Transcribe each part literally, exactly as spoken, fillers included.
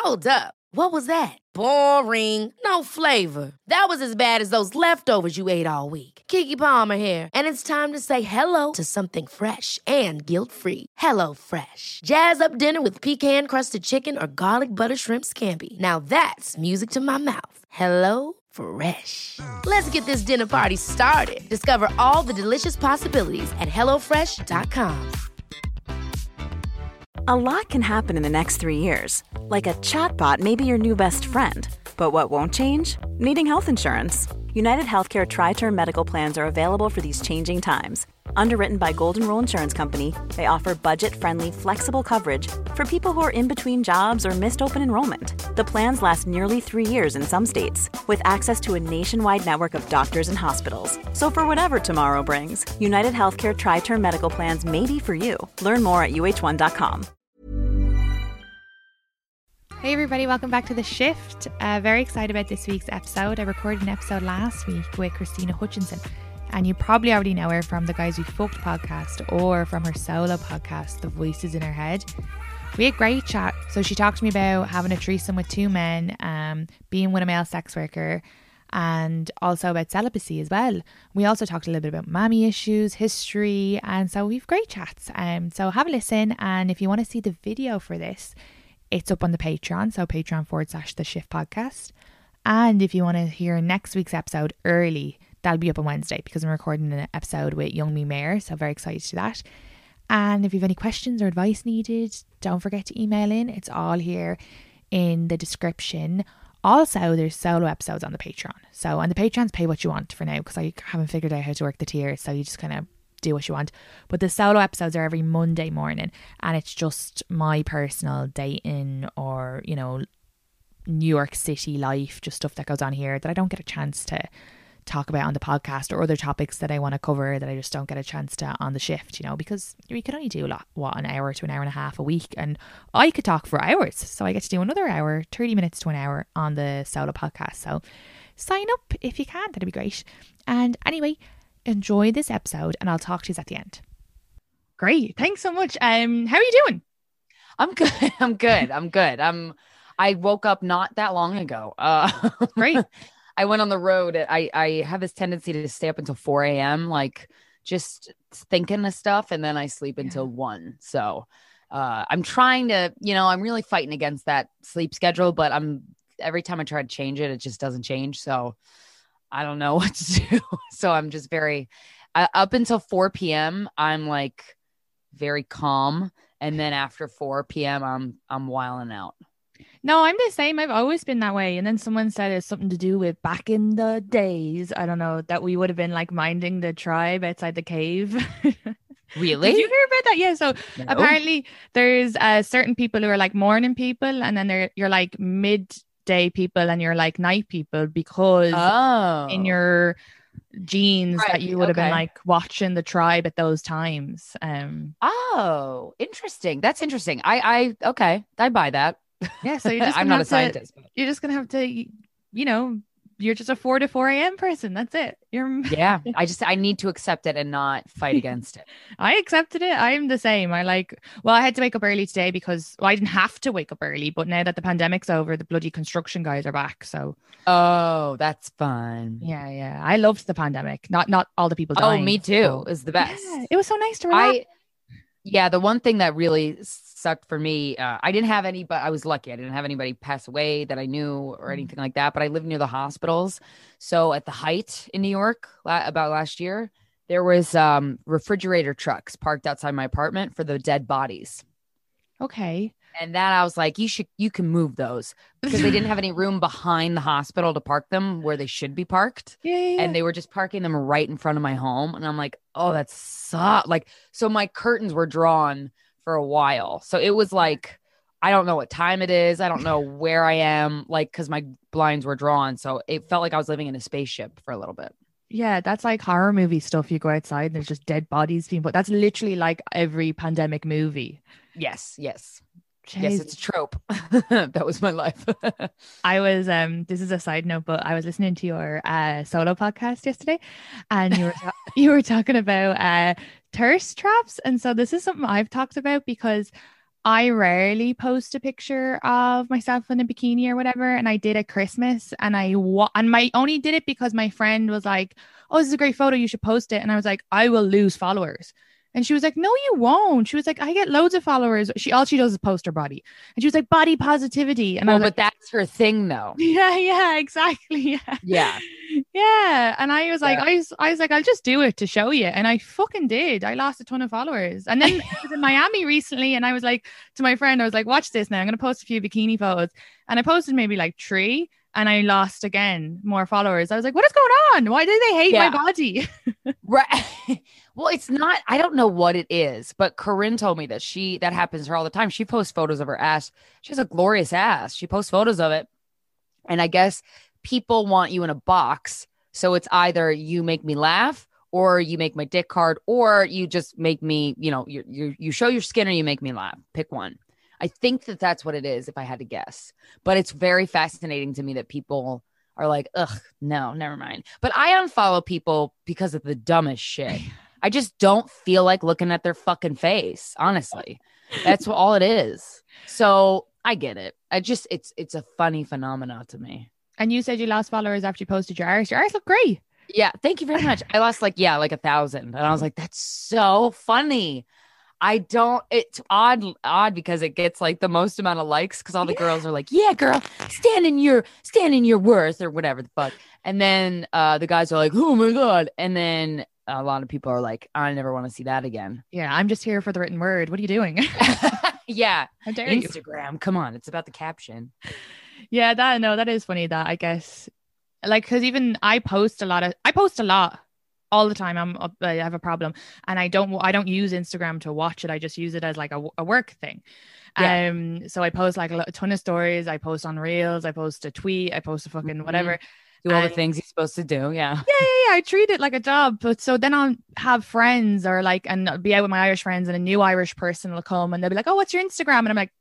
Hold up. What was that? Boring. No flavor. That was as bad as those leftovers you ate all week. Keke Palmer here, and it's time to say hello to something fresh and guilt-free. Hello Fresh. Jazz up dinner with pecan-crusted chicken or garlic butter shrimp scampi. Now that's music to my mouth. Hello Fresh. Let's get this dinner party started. Discover all the delicious possibilities at hello fresh dot com. A lot can happen in the next three years. Like a chatbot may be your new best friend. But what won't change? Needing health insurance. United Healthcare Tri-Term Medical Plans are available for these changing times. Underwritten by Golden Rule Insurance Company, they offer budget-friendly, flexible coverage for people who are in between jobs or missed open enrollment. The plans last nearly three years in some states, with access to a nationwide network of doctors and hospitals. So for whatever tomorrow brings, United Healthcare Tri-Term Medical Plans may be for you. Learn more at U H one dot com. Hey everybody, welcome back to The Shift. Uh, very excited about this week's episode. I recorded an episode last week with Christina Hutchinson, and you probably already know her from the Guys We Fucked podcast or from her solo podcast, The Voices in Her Head. We had a great chat. So she talked to me about having a threesome with two men, um, being with a male sex worker, and also about celibacy as well. We also talked a little bit about mommy issues, history, and so we've great chats. Um, so have a listen, and if you want to see the video for this, it's up on the Patreon, so Patreon forward slash The Shift Podcast. And if you want to hear next week's episode early, that'll be up on Wednesday because I'm recording an episode with Young Me Mayor, so very excited to do that. And if you have any questions or advice needed, don't forget to email in. It's all here in the description. Also, there's solo episodes on the Patreon. So on the Patreon's pay what you want for now because I haven't figured out how to work the tiers, so you just kind of do what you want. But the solo episodes are every Monday morning, and it's just my personal dating or, you know, New York City life, just stuff that goes on here that I don't get a chance to talk about on the podcast, or other topics that I want to cover that I just don't get a chance to on the shift, you know, because we can only do a lot, what, an hour to an hour and a half a week, and I could talk for hours, so I get to do another hour, thirty minutes to an hour on the solo podcast. So sign up if you can, that'd be great. And anyway, enjoy this episode, and I'll talk to you at the end. Great, thanks so much. Um, how are you doing? I'm good. I'm good. I'm good. I'm. I woke up not that long ago. Uh, Great. I went on the road. I I have this tendency to stay up until four a.m. like just thinking of stuff, and then I sleep Yeah. until one. So uh, I'm trying to, you know, I'm really fighting against that sleep schedule, but I'm every time I try to change it, it just doesn't change. So I don't know what to do. So I'm just very, uh, up until four p.m. I'm like very calm. And then after four p.m. I'm, I'm wilding out. No, I'm the same. I've always been that way. And then someone said it's something to do with back in the days, I don't know, that we would have been like minding the tribe outside the cave. Really? Did you hear about that? Yeah. So No. apparently there's uh, certain people who are like morning people, and then they're, you're like midday people, and you're like night people, because Oh. in your genes Right, that you would have been okay. like watching the tribe at those times. Um, Oh, interesting. That's interesting. I, I, okay. I buy that. yeah. So you're just I'm gonna not a have to- scientist. but- You're just gonna have to, you know, you're just a four to four a.m. person. That's it. You're. Yeah. I just, I need to accept it and not fight against it. I accepted it. I'm the same. I like, well, I had to wake up early today because, well, I didn't have to wake up early, but now that the pandemic's over, the bloody construction guys are back. So Oh, that's fun. yeah, yeah. I loved the pandemic. Not, not all the people Oh, dying. me too. but- Is the best. Yeah, it was so nice to relax. I, yeah, the one thing that really sucked for me, uh, I didn't have any, but I was lucky. I didn't have anybody pass away that I knew or anything like that. But I lived near the hospitals. So at the height in New York, la- about last year, there was um, refrigerator trucks parked outside my apartment for the dead bodies. Okay. And that I was like, you should, you can move those, because they didn't have any room behind the hospital to park them where they should be parked. Yeah, yeah, yeah. And they were just parking them right in front of my home. And I'm like, oh, that sucks. Like, so my curtains were drawn for a while. So it was like, I don't know what time it is. I don't know where I am, like, because my blinds were drawn. So it felt like I was living in a spaceship for a little bit. Yeah, that's like horror movie stuff. You go outside and there's just dead bodies being put. That's literally like every pandemic movie. Yes, yes. Jeez. Yes, it's a trope. That was my life. I was um this is a side note, but I was listening to your uh solo podcast yesterday, and you were ta- you were talking about uh thirst traps. And so this is something I've talked about, because I rarely post a picture of myself in a bikini or whatever. And I did at Christmas and I wa- and my only did it because my friend was like, oh, this is a great photo. You should post it. And I was like, I will lose followers. And she was like, no, you won't. She was like, I get loads of followers. She all she does is post her body. And she was like, body positivity. And well, I was but like, that's her thing though. yeah, yeah, exactly. Yeah. Yeah. Yeah. And I was like, Yeah. I was, I was like, I'll just do it to show you. And I fucking did. I lost a ton of followers. And then I was in Miami recently and I was like to my friend, I was like, watch this now. I'm going to post a few bikini photos. And I posted maybe like three and I lost again more followers. I was like, what is going on? Why do they hate Yeah. my body? Right. Well, it's not, I don't know what it is, but Corinne told me that she, that happens to her all the time. She posts photos of her ass. She has a glorious ass. She posts photos of it. And I guess people want you in a box. So it's either you make me laugh or you make my dick hard or you just make me, you know, you you you show your skin or you make me laugh. Pick one. I think that that's what it is if I had to guess. But it's very fascinating to me that people are like, ugh, no, never mind. But I unfollow people because of the dumbest shit. I just don't feel like looking at their fucking face. Honestly, that's all it is. So I get it. I just, it's, it's a funny phenomena to me. And you said you lost followers after you posted your arse. Your arse look great. Yeah. Thank you very much. I lost like, yeah, like a thousand. And I was like, that's so funny. I don't, it's odd, odd because it gets like the most amount of likes because all the yeah. girls are like, yeah, girl, stand in your, stand in your worth or whatever the fuck. And then uh, the guys are like, oh my God. And then a lot of people are like, I never want to see that again. Yeah. I'm just here for the written word. What are you doing? Yeah. How dare Instagram. You? Come on. It's about the caption. Yeah. That, no, that is funny that I guess like, cause even I post a lot of, I post a lot. All the time. I'm I have a problem and I don't I don't use Instagram to watch it. I just use it as like a, a work thing. Yeah. Um so I post like a ton of stories. I post on Reels, I post a tweet, I post a fucking mm-hmm. whatever. Do all and, the things you're supposed to do. Yeah. Yeah, yeah, yeah. I treat it like a job. But so then I'll have friends or like, and I'll be out with my Irish friends and a new Irish person will come and they'll be like, oh, what's your Instagram? And I'm like,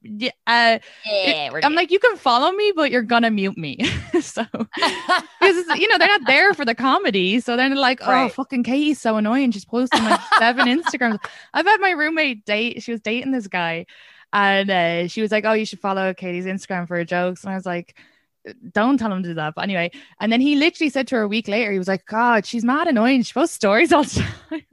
uh, yeah, I'm good. Like, you can follow me, but you're going to mute me. So, because, you know, they're not there for the comedy. So then they're like, oh, right. fucking Katie's so annoying. She's posting like seven Instagrams. I've had my roommate date. She was dating this guy and uh, she was like, oh, you should follow Katie's Instagram for her jokes. And I was like, don't tell him to do that. But anyway, and then he literally said to her a week later, he was like, God, she's mad annoying. She posts stories all the time.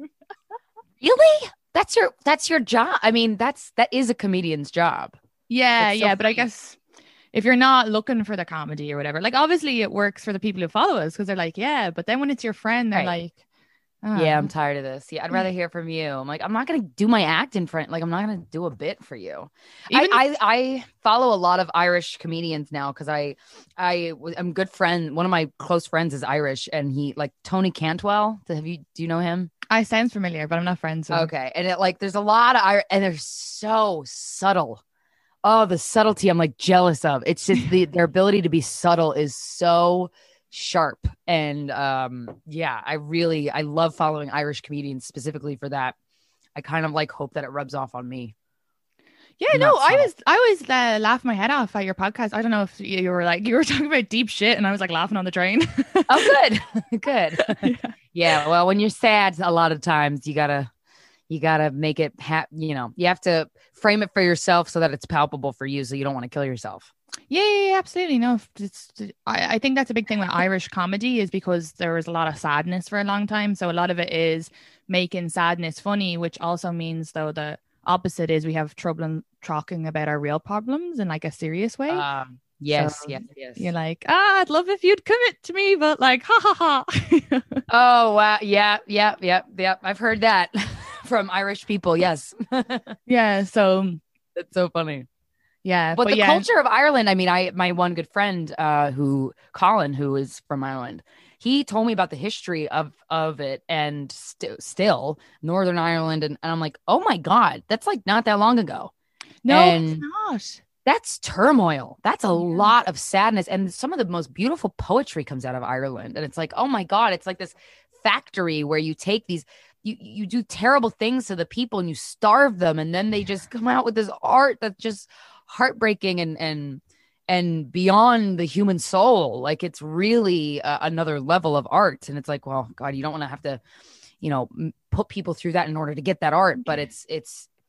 Really? That's your that's your job. I mean, that's that is a comedian's job. Yeah, so yeah. funny. But I guess if you're not looking for the comedy or whatever, like obviously it works for the people who follow us because they're like, yeah, but then when it's your friend, they're right. like, oh. Yeah, I'm tired of this. Yeah, I'd rather hear from you. I'm like, I'm not gonna do my act in front. Like, I'm not gonna do a bit for you. Even I, if- I I follow a lot of Irish comedians now because I I I'm good friend. One of my close friends is Irish, and he like Tony Cantwell. Have you do you know him? I sounds familiar, but I'm not friends with him. Okay, and it like there's a lot of Irish, and they're so subtle. Oh, the subtlety I'm like jealous of. It's just the their ability to be subtle is so sharp. And um yeah, I really I love following Irish comedians specifically for that. I kind of like hope that it rubs off on me. Yeah, no, I was I was uh, laughing my head off at your podcast. I don't know if you were like you were talking about deep shit and I was like laughing on the train. Oh, good. Good. Yeah. Yeah, well, when you're sad a lot of times you gotta you gotta make it ha- you know, you have to frame it for yourself so that it's palpable for you so you don't want to kill yourself. Yeah, yeah, yeah, absolutely. No, it's, I, I think that's a big thing with Irish comedy is because there was a lot of sadness for a long time. So a lot of it is making sadness funny, which also means though the opposite is we have trouble in talking about our real problems in like a serious way. Um, yes, so yes, yes. You're like, ah, I'd love if you'd commit to me, but like, ha ha ha. Oh, wow. Yeah, yeah, yeah, yeah. I've heard that from Irish people. Yes. Yeah. So that's so funny. Yeah. But, but the yeah. culture of Ireland, I mean, I my one good friend uh, who, Colin, who is from Ireland, he told me about the history of, of it and st- still Northern Ireland. And, and I'm like, oh my God, that's like not that long ago. No, and it's not. That's turmoil. That's a yeah. lot of sadness. And some of the most beautiful poetry comes out of Ireland. And it's like, oh my God, it's like this factory where you take these, you, you do terrible things to the people and you starve them. And then they just come out with this art that's just heartbreaking and and and beyond the human soul. Like it's really uh, another level of art. And it's like, well, God, you don't want to have to, you know, m- put people through that in order to get that art. But it's it's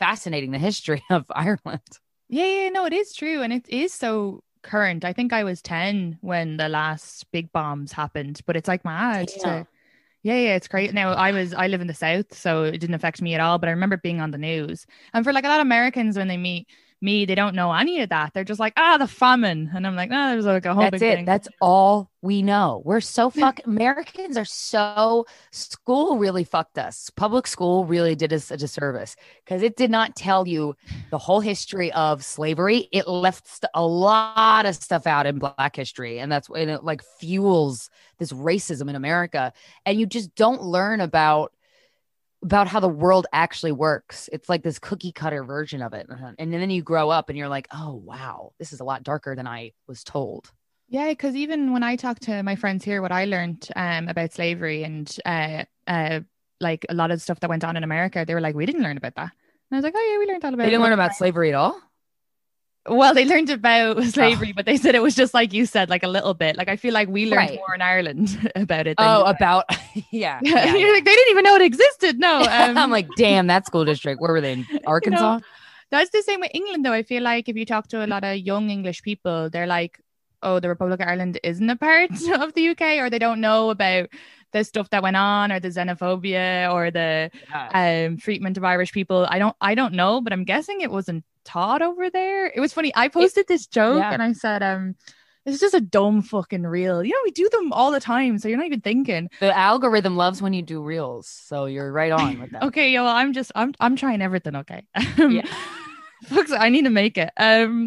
fascinating, the history of Ireland. Yeah, yeah, no, it is true. And it is so current. I think I was ten when the last big bombs happened, but it's like mad Yeah. to yeah, yeah, it's great. Now I was I live in the South, so it didn't affect me at all. But I remember being on the news. And for like a lot of Americans, when they meet me, they don't know any of that. They're just like, ah, the famine. And I'm like, no, there's like a whole That's big it. thing. That's all we know. We're so fuck Americans are so school really fucked us. Public school really did us a disservice because it did not tell you the whole history of slavery. It left st- a lot of stuff out in Black history, and that's when it like fuels this racism in America. And you just don't learn about about how the world actually works. It's like this cookie cutter version of it. And then you grow up and you're like, oh, wow, this is a lot darker than I was told. Yeah, because even when I talk to my friends here, what I learned um, about slavery and uh, uh, like a lot of stuff that went on in America, they were like, we didn't learn about that. And I was like, oh, yeah, we learned all about it. They didn't learn about slavery at all? Well, they learned about slavery, oh. but they said it was just like you said, like a little bit. Like I feel like we learned right. more in Ireland about it. Than oh, about yeah. yeah, yeah. You're like they didn't even know it existed. No, um, I'm like, damn, that school district. Where were they in Arkansas? You know, that's the same with England, though. I feel like if you talk to a lot of young English people, they're like, oh, the Republic of Ireland isn't a part of the U K, or they don't know about the stuff that went on, or the xenophobia, or the yeah. um, treatment of Irish people. I don't, I don't know, but I'm guessing it wasn't taught over there. It was funny. I posted it, this joke yeah. and I said, um, it's just a dumb fucking reel. You know, we do them all the time, so you're not even thinking. The algorithm loves when you do reels, so you're right on with that. Okay, yo, well, I'm just, I'm, I'm trying everything. Okay. Um, yeah. Folks, I need to make it. Um,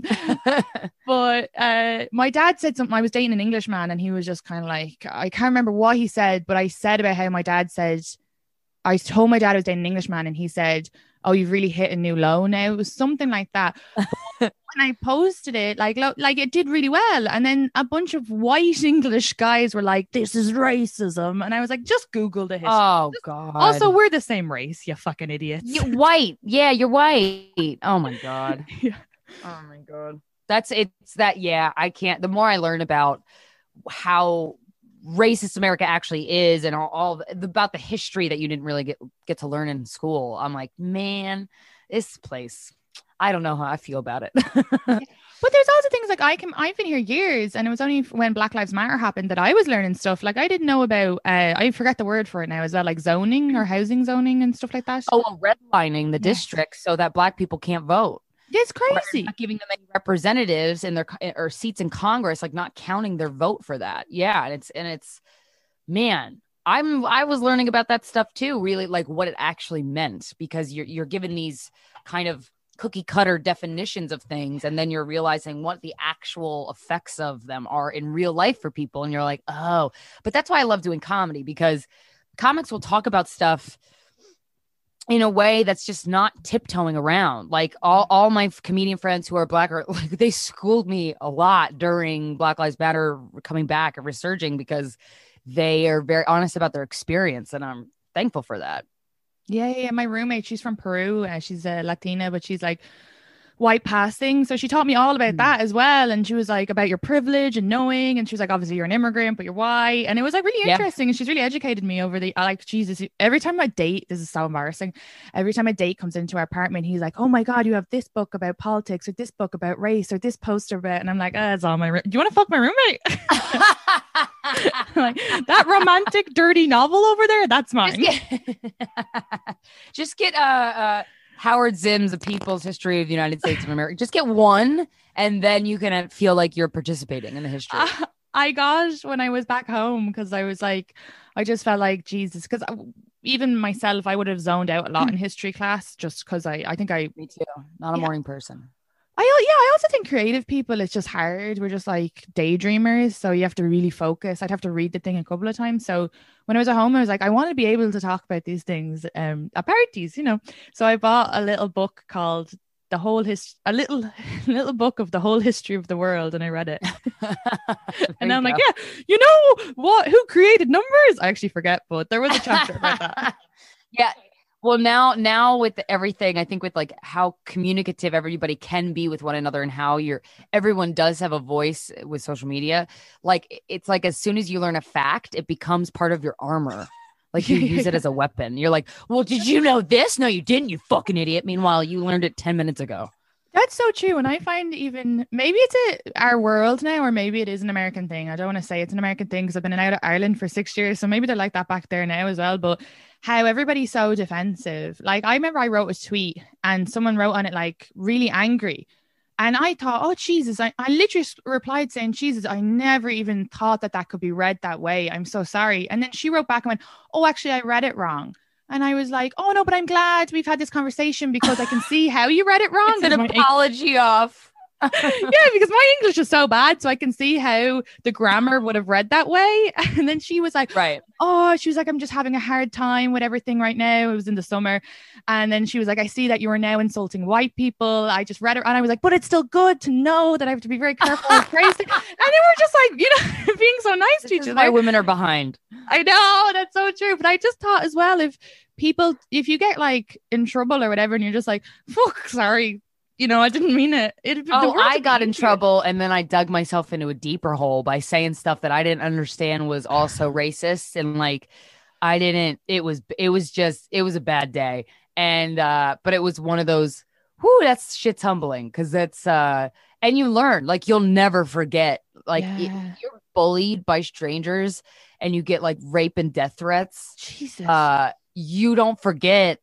but uh, my dad said something. I was dating an Englishman, and he was just kind of like, I can't remember what he said, but I said about how my dad said, I told my dad I was dating an Englishman, and he said, oh, you've really hit a new low now. It was something like that. When I posted it, like, lo- like it did really well. And then a bunch of white English guys were like, this is racism. And I was like, just Google the history. Oh, just- God. Also, we're the same race, you fucking idiots. You're white. Yeah, you're white. Oh, my God. yeah. Oh, my God. That's it's that. Yeah, I can't. The more I learn about how racist America actually is and all, all the, about the history that you didn't really get get to learn in school, I'm like, man, this place, I don't know how I feel about it. But there's also things like I can I've been here years, and it was only when Black Lives Matter happened that I was learning stuff. Like I didn't know about uh, I forget the word for it now. Is that like zoning or housing zoning and stuff like that? Oh, well, redlining the yes. districts so that Black people can't vote. It's crazy. Not giving them any representatives in their or seats in Congress, like not counting their vote for that. Yeah, and it's and it's man, I'm I was learning about that stuff too. Really, like what it actually meant, because you're you're given these kind of cookie cutter definitions of things, and then you're realizing what the actual effects of them are in real life for people, and you're like, oh. But that's why I love doing comedy, because comics will talk about stuff in a way that's just not tiptoeing around. Like all, all my comedian friends who are Black are like, they schooled me a lot during Black Lives Matter coming back and resurging, because they are very honest about their experience. And I'm thankful for that. Yeah. Yeah. My roommate, she's from Peru. Uh, she's a Latina, but she's like white passing. So she taught me all about mm. that as well. And she was like about your privilege and knowing, and she was like, obviously you're an immigrant, but you're white. And it was like really yeah. interesting. And she's really educated me over the, like, Jesus, every time I date, this is so embarrassing. Every time a date comes into our apartment, he's like, oh my God, you have this book about politics, or this book about race, or this poster about, and I'm like, oh, it's all my, ro- do you want to fuck my roommate? Like that romantic, dirty novel over there, that's mine. Just get, just get uh, uh, Howard Zinn's A People's History of the United States of America. Just get one, and then you can feel like you're participating in the history. Uh, I got when I was back home, because I was like, I just felt like Jesus, because even myself, I would have zoned out a lot in history class, just because I, I think I. Me too. Not a yeah. morning person. I yeah, I also think creative people, it's just hard. We're just like daydreamers, so you have to really focus. I'd have to read the thing a couple of times. So when I was at home, I was like, I want to be able to talk about these things um, at parties, you know. So I bought a little book called The Whole Hist, a little little book of the whole history of the world, and I read it. And I'm go. like, yeah, you know what? Who created numbers? I actually forget, but there was a chapter about that. Yeah. Well, now, now with everything, I think with like how communicative everybody can be with one another, and how you're, everyone does have a voice with social media. Like, it's like, as soon as you learn a fact, it becomes part of your armor. Like you use it as a weapon. You're like, well, did you know this? No, you didn't, you fucking idiot. Meanwhile, you learned it ten minutes ago. That's so true. And I find even maybe it's a, our world now, or maybe it is an American thing. I don't want to say it's an American thing because I've been out of Ireland for six years. So maybe they're like that back there now as well. But how everybody's so defensive. Like I remember I wrote a tweet and someone wrote on it like really angry. And I thought, oh, Jesus, I, I literally replied saying, Jesus, I never even thought that that could be read that way. I'm so sorry. And then she wrote back and went, oh, actually, I read it wrong. And I was like, oh, no, but I'm glad we've had this conversation because I can see how you read it wrong. It's an apology off. Yeah, because my English is so bad. So I can see how the grammar would have read that way. And then she was like, right. Oh, she was like, I'm just having a hard time with everything right now. It was in the summer. And then she was like, I see that you are now insulting white people. I just read it. And I was like, but it's still good to know that I have to be very careful with phrasing. And they were just like, you know, being so nice this to each is other. why women are behind. I know, that's so true. But I just thought as well, if people, if you get like in trouble or whatever, and you're just like, fuck, sorry. You know, I didn't mean it. it oh, I got in trouble and then I dug myself into a deeper hole by saying stuff that I didn't understand was also racist. And like, I didn't, it was, it was just, it was a bad day. And, uh, but it was one of those, whoo, that's shit's humbling. Cause that's, uh, and you learn, like, you'll never forget, like Yeah. if you're bullied by strangers and you get like rape and death threats. Jesus. Uh, you don't forget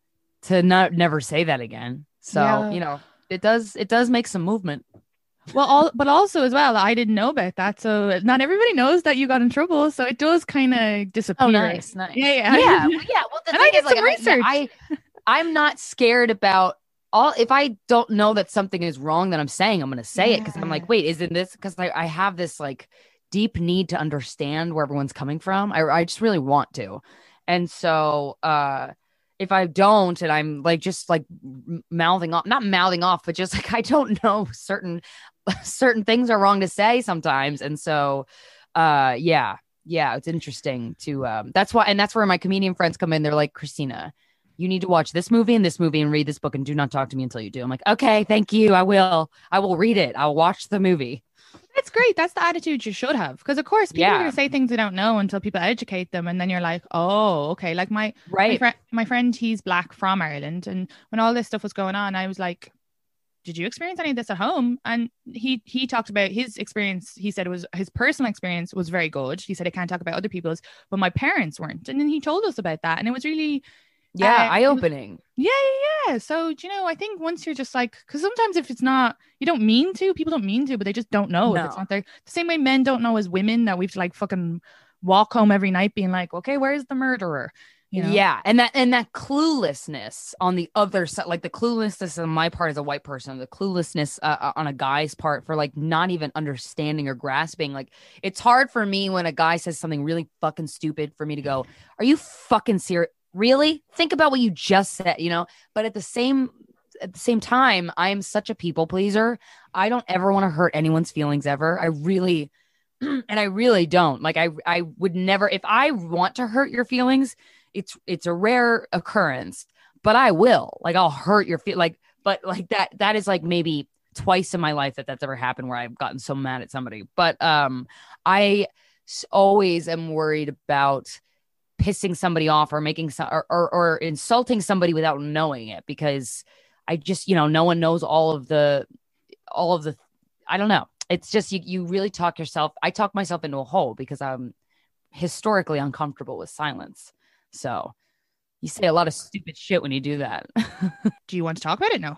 to not, never say that again. So, Yeah. you know, it does it does make some movement. Well, all, but also as well, I didn't know about that. So not everybody knows that you got in trouble. So it does kind of disappear. Oh, nice, nice. Yeah, yeah. Yeah, well, yeah. Well, the And thing I did is, like, some research. I, I, I'm not scared about all. If I don't know that something is wrong, then I'm saying I'm going to say it because I'm like, wait, isn't this? Because I, I have this like deep need to understand where everyone's coming from. I, I just really want to. And so, uh, if I don't, and I'm like, just like mouthing off, not mouthing off, but just like, I don't know, certain, certain things are wrong to say sometimes. And so, uh, yeah, yeah, it's interesting to, um, that's why, and that's where my comedian friends come in. They're like, Christina, you need to watch this movie and this movie and read this book and do not talk to me until you do. I'm like, okay, thank you. I will, I will read it. I'll watch the movie. That's great. That's the attitude you should have. Because of course, people Yeah. are going to say things they don't know until people educate them. And then you're like, oh, okay. Like my, my, Right. fri- my friend, he's black from Ireland. And when all this stuff was going on, I was like, did you experience any of this at home? And he he talked about his experience. He said it was his personal experience was very good. He said, I can't talk about other people's, but my parents weren't. And then he told us about that. And it was really, Yeah. Uh, Eye opening. yeah, yeah, yeah. So, do you know, I think once you're just like, because sometimes if it's not, you don't mean to, people don't mean to, but they just don't know if it's No. not there. The same way men don't know as women that we have to like fucking walk home every night being like, okay, where's the murderer? You know? Yeah, and that and that cluelessness on the other side, like the cluelessness on my part as a white person, the cluelessness uh, on a guy's part for like not even understanding or grasping. Like, it's hard for me when a guy says something really fucking stupid for me to go, "Are you fucking serious? Really? Think about what you just said," you know? But at the same at the same time, I am such a people pleaser. I don't ever want to hurt anyone's feelings ever. I really and I really don't. Like I I would never, if I want to hurt your feelings, it's it's a rare occurrence, but I will. Like, I'll hurt your feel like but like that that is like maybe twice in my life that that's ever happened where I've gotten so mad at somebody. But um I s- always am worried about pissing somebody off or making some or, or, or insulting somebody without knowing it, because I just, you know, no one knows all of the all of the I don't know. It's just you you really talk yourself. I talk myself into a hole because I'm historically uncomfortable with silence. So you say a lot of stupid shit when you do that. Do you want to talk about it? No.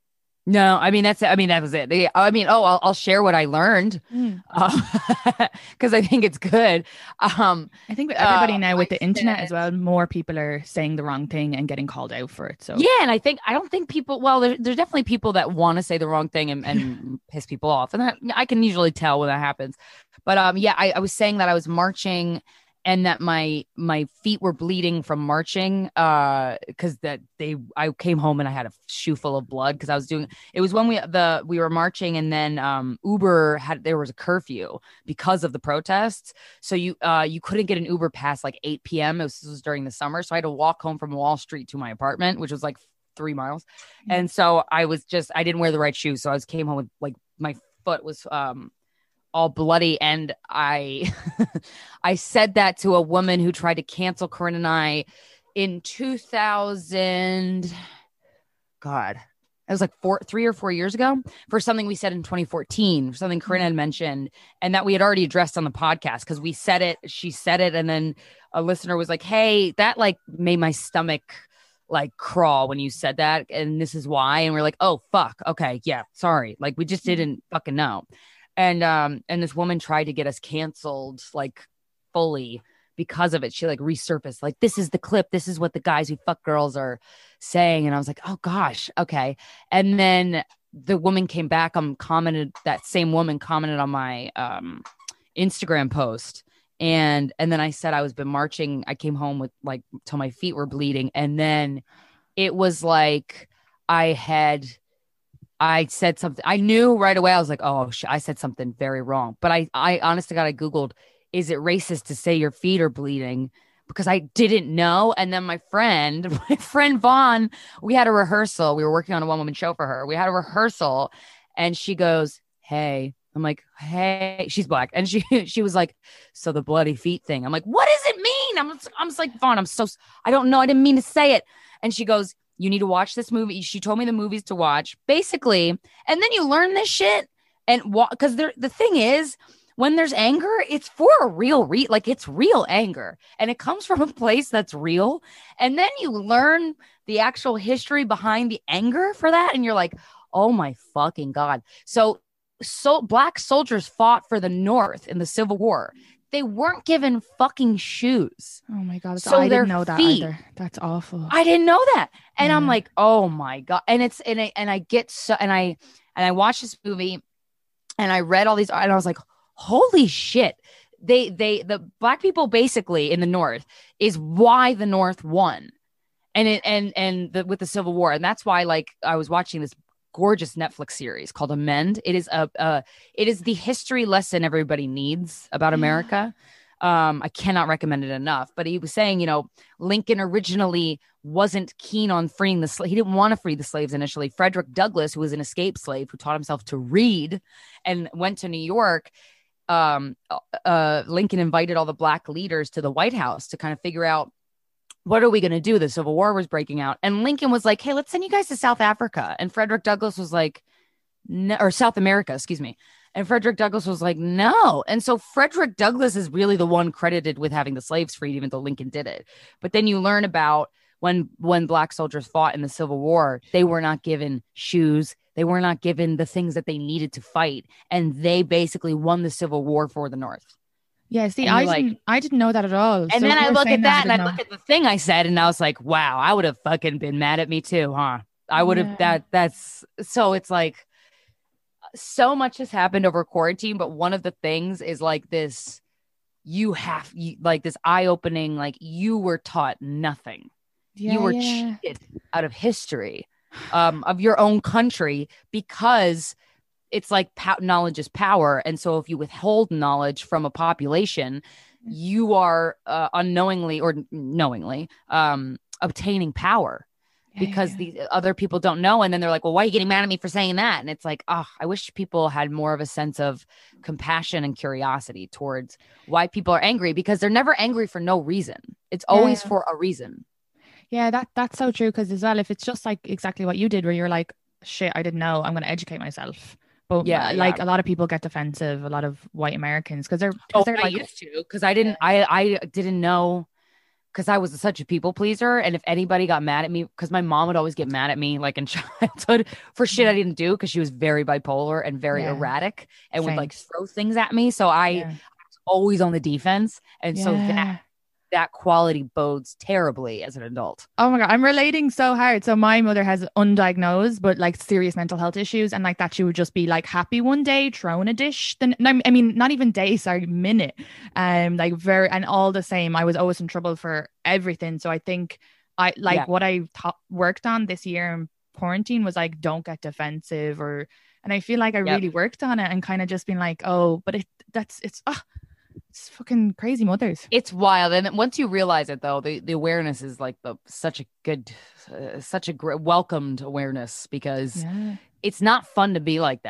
No, I mean, that's it. I mean, that was it. They- I mean, oh, I'll, I'll share what I learned Mm. because I think it's good. Um, I think with everybody Uh, now with I the internet said- as well, more people are saying the wrong thing and getting called out for it. So yeah, and I think I don't think people. Well, there, there's definitely people that want to say the wrong thing and, and piss people off, and that, I can usually tell when that happens. But um, yeah, I, I was saying that I was marching and that my my feet were bleeding from marching uh because that they I came home and I had a shoe full of blood because I was doing it was when we the we were marching, and then um Uber had there was a curfew because of the protests, so you uh you couldn't get an Uber past like eight p.m. It was, this was during the summer, so I had to walk home from Wall Street to my apartment, which was like three miles. And so I was just I didn't wear the right shoes, so I was came home with like my foot was um all bloody. And I, I said that to a woman who tried to cancel Corinne and I in two thousand. God, it was like four, three or four years ago for something we said in twenty fourteen, for something Corinne had mentioned and that we had already addressed on the podcast because we said it, she said it. And then a listener was like, hey, that like made my stomach like crawl when you said that. And this is why. And we're like, oh, fuck. Okay. Yeah. Sorry. Like we just didn't fucking know. And, um, and this woman tried to get us canceled like fully because of it. She like resurfaced, like, this is the clip. This is what the guys who fuck girls are saying. And I was like, oh gosh. Okay. And then the woman came back, um, commented, that same woman commented on my, um, Instagram post. And, and then I said, I was been marching. I came home with like, till my feet were bleeding. And then it was like, I had, I said something, I knew right away. I was like, oh shit, I said something very wrong. But I, I honest to God, I Googled, is it racist to say your feet are bleeding? Because I didn't know. And then my friend, my friend Vaughn, we had a rehearsal. We were working on a one woman show for her. We had a rehearsal and she goes, hey, I'm like, hey, she's black. And she, she was like, so the bloody feet thing. I'm like, what does it mean? I'm, I'm just like, Vaughn, I'm so, I don't know. I didn't mean to say it. And she goes, you need to watch this movie. She told me the movies to watch basically. And then you learn this shit. And wa- cause there, the thing is, when there's anger, it's for a real re like it's real anger and it comes from a place that's real. And then you learn the actual history behind the anger for that. And you're like, oh my fucking God. So, so black soldiers fought for the North in the Civil War. They weren't given fucking shoes. Oh my God. So I didn't know that feet, either. That's awful. I didn't know that. And Yeah. I'm like, oh my God. And it's, and I, and I get so, and I, and I watched this movie and I read all these, and I was like, holy shit. They, they, the black people basically in the North is why the North won. And it, and, and the, with the Civil War. And that's why, like, I was watching this gorgeous Netflix series called Amend. It is a, uh, it is the history lesson everybody needs about America. Um, I cannot recommend it enough, but he was saying, you know, Lincoln originally wasn't keen on freeing the slave. He didn't want to free the slaves initially. Frederick Douglass, who was an escaped slave, who taught himself to read and went to New York. Um, uh, Lincoln invited all the black leaders to the White House to kind of figure out, what are we going to do? The Civil War was breaking out. And Lincoln was like, hey, let's send you guys to South Africa. And Frederick Douglass was like, no, or South America, excuse me. And Frederick Douglass was like, no. And so Frederick Douglass is really the one credited with having the slaves freed, even though Lincoln did it. But then you learn about when, when black soldiers fought in the Civil War, they were not given shoes. They were not given the things that they needed to fight. And they basically won the Civil War for the North. Yeah, see, And I you're didn't, like- I didn't know that at all. And So then I you're look saying at that and I didn't look know. at the thing I said and I was like, wow, I would have fucking been mad at me too, huh? I would have Yeah. that that's so it's like so much has happened over quarantine, but one of the things is like this, you have you, like this eye-opening, like you were taught nothing. Yeah, You were yeah. cheated out of history um, of your own country because it's like pow- knowledge is power. And so if you withhold knowledge from a population, you are uh, unknowingly or knowingly um, obtaining power because yeah. the other people don't know. And then they're like, well, why are you getting mad at me for saying that? And it's like, oh, I wish people had more of a sense of compassion and curiosity towards why people are angry, because they're never angry for no reason. It's always Yeah. for a reason. Yeah, that that's so true. Because as well, if it's just like exactly what you did, where you're like, shit, I didn't know, I'm going to educate myself. But Yeah, yeah, like yeah. a lot of people get defensive, a lot of white Americans, because they're, Oh, because they're I like, used to, because I didn't, I, I didn't know, because I was such a people pleaser. And if anybody got mad at me, because my mom would always get mad at me, like in childhood, for shit I didn't do, because she was very bipolar and very Yeah. erratic and would Same. like throw things at me. So I yeah, was always on the defense. And so yeah. that, that quality bodes terribly as an adult. Oh my God, I'm relating so hard. So my mother has undiagnosed, but like serious mental health issues. And like that she would just be like happy one day, throwing a dish. Then no, I mean, not even day, sorry, minute. Um, like very, and all the same, I was always in trouble for everything. So I think I like Yeah. what I ta- worked on this year in quarantine was like, don't get defensive or, and I feel like I Yep. really worked on it and kind of just been like, oh, but it, that's, it's, ah, it's fucking crazy mothers. It's wild. And once you realize it, though, the, the awareness is like the such a good, uh, such a great welcomed awareness, because Yeah. it's not fun to be like that.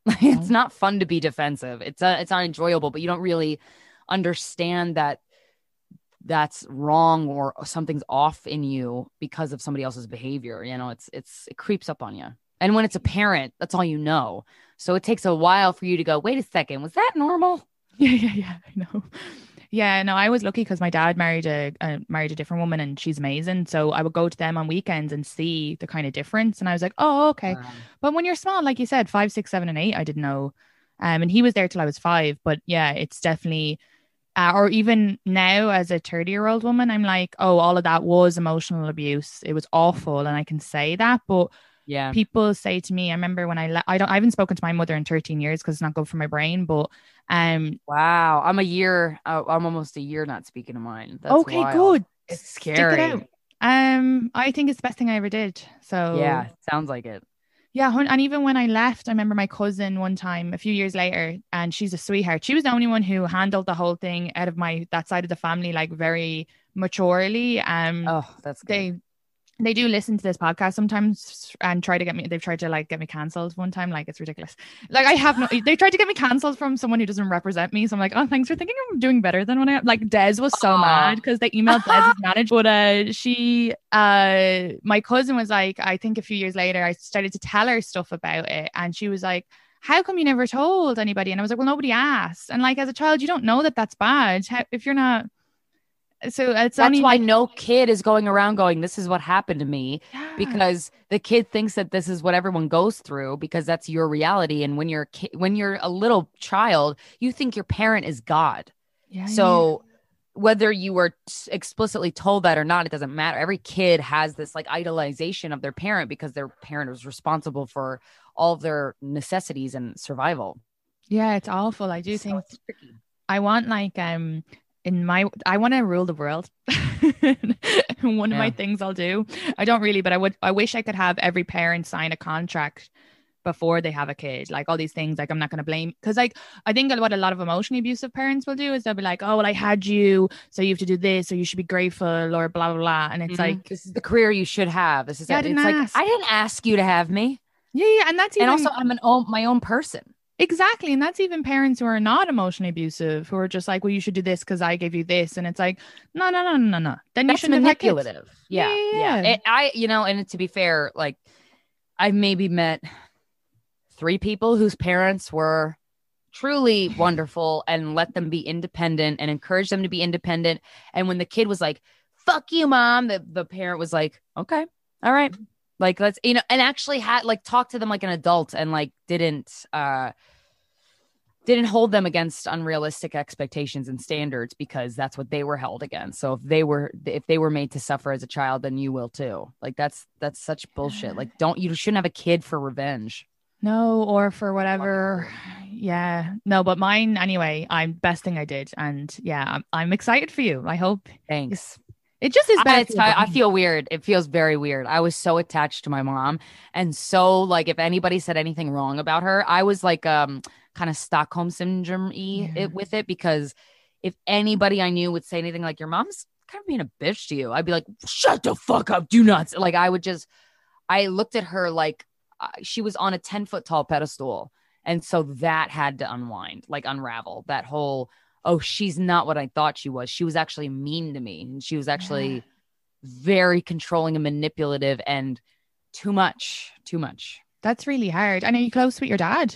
It's not fun to be defensive. It's uh, it's not enjoyable, but you don't really understand that that's wrong or something's off in you because of somebody else's behavior. You know, it's it's it creeps up on you. And when it's a parent, that's all you know. So it takes a while for you to go, wait a second, was that normal? Yeah, yeah, yeah. I know. Yeah, no, I was lucky because my dad married a uh, married a different woman and she's amazing. So I would go to them on weekends and see the kind of difference. And I was like, oh, okay. Wow. But when you're small, like you said, five, six, seven, and eight, I didn't know. Um, and he was there till I was five. But yeah, it's definitely, uh, or even now as a thirty year old woman, I'm like, oh, all of that was emotional abuse. It was awful. And I can say that. But yeah, people say to me, I remember when I, le- I don't, I haven't spoken to my mother in thirteen years because it's not good for my brain, but um, wow, I'm a year, uh, I'm almost a year not speaking to mine. That's okay, wild. good. It's scary. Stick it out. Um, I think it's the best thing I ever did. So yeah, sounds like it. Yeah. And even when I left, I remember my cousin one time, a few years later, and she's a sweetheart. She was the only one who handled the whole thing out of my, that side of the family, like very maturely. Um, oh, that's good. They, They do listen to this podcast sometimes and try to get me, they've tried to like get me cancelled one time. Like it's ridiculous. Like I have no, they tried to get me cancelled from someone who doesn't represent me. So I'm like, oh, thanks for thinking I'm doing better than when I, like Des was so Aww. mad because they emailed Des's manager. But uh, she, uh, my cousin was like, I think a few years later, I started to tell her stuff about it. And she was like, how come you never told anybody? And I was like, well, nobody asked. And like, as a child, you don't know that that's bad. How, if you're not, So it's that's only why like, no kid is going around going, this is what happened to me, yeah. because the kid thinks that this is what everyone goes through because that's your reality. And when you're a ki- when you're a little child, you think your parent is God. Yeah, so yeah. whether you were t- explicitly told that or not, it doesn't matter. Every kid has this like idolization of their parent because their parent is responsible for all of their necessities and survival. Yeah, it's awful. I do so think it's tricky. I want like um in my, I want to rule the world. One yeah. of my things I'll do. I don't really, but I would, I wish I could have every parent sign a contract before they have a kid. Like all these things, like I'm not going to blame. Cause like, I think what a lot of emotionally abusive parents will do is they'll be like, oh, well, I had you, so you have to do this, or you should be grateful, or blah, blah, blah. And it's mm-hmm. like, this is the career you should have. This is, yeah, a, I didn't it's ask. like, I didn't ask you to have me. Yeah. yeah and that's even, and also I'm an own, my own person. Exactly. And that's even parents who are not emotionally abusive, who are just like, well, you should do this because I gave you this. And it's like, no, no, no, no, no. Then that's you shouldn't manipulative. Have kids. Yeah. Yeah. yeah. It, I, you know, and to be fair, like I've maybe met three people whose parents were truly wonderful and let them be independent and encourage them to be independent. And when the kid was like, fuck you, mom, the, the parent was like, okay, all right. Like, let's, you know, and actually had like talked to them like an adult and like didn't, uh, didn't hold them against unrealistic expectations and standards because that's what they were held against. So if they were, if they were made to suffer as a child, then you will too. Like that's, that's such bullshit. Like, don't, you shouldn't have a kid for revenge. No, or for whatever. Yeah, no, but mine anyway, I'm best thing I did. And yeah, I'm, I'm excited for you. I hope. Thanks. It just is bad. I, I feel weird. It feels very weird. I was so attached to my mom. And so like, if anybody said anything wrong about her, I was like, um, kind of Stockholm syndrome-y yeah. it, with it, because if anybody I knew would say anything like, your mom's kind of being a bitch to you, I'd be like, shut the fuck up. Do not. Like, I would just, I looked at her like uh, she was on a ten foot tall pedestal. And so that had to unwind, like unravel that whole, oh, she's not what I thought she was. She was actually mean to me. And she was actually yeah. very controlling and manipulative and too much, too much. That's really hard. And are you close with your dad?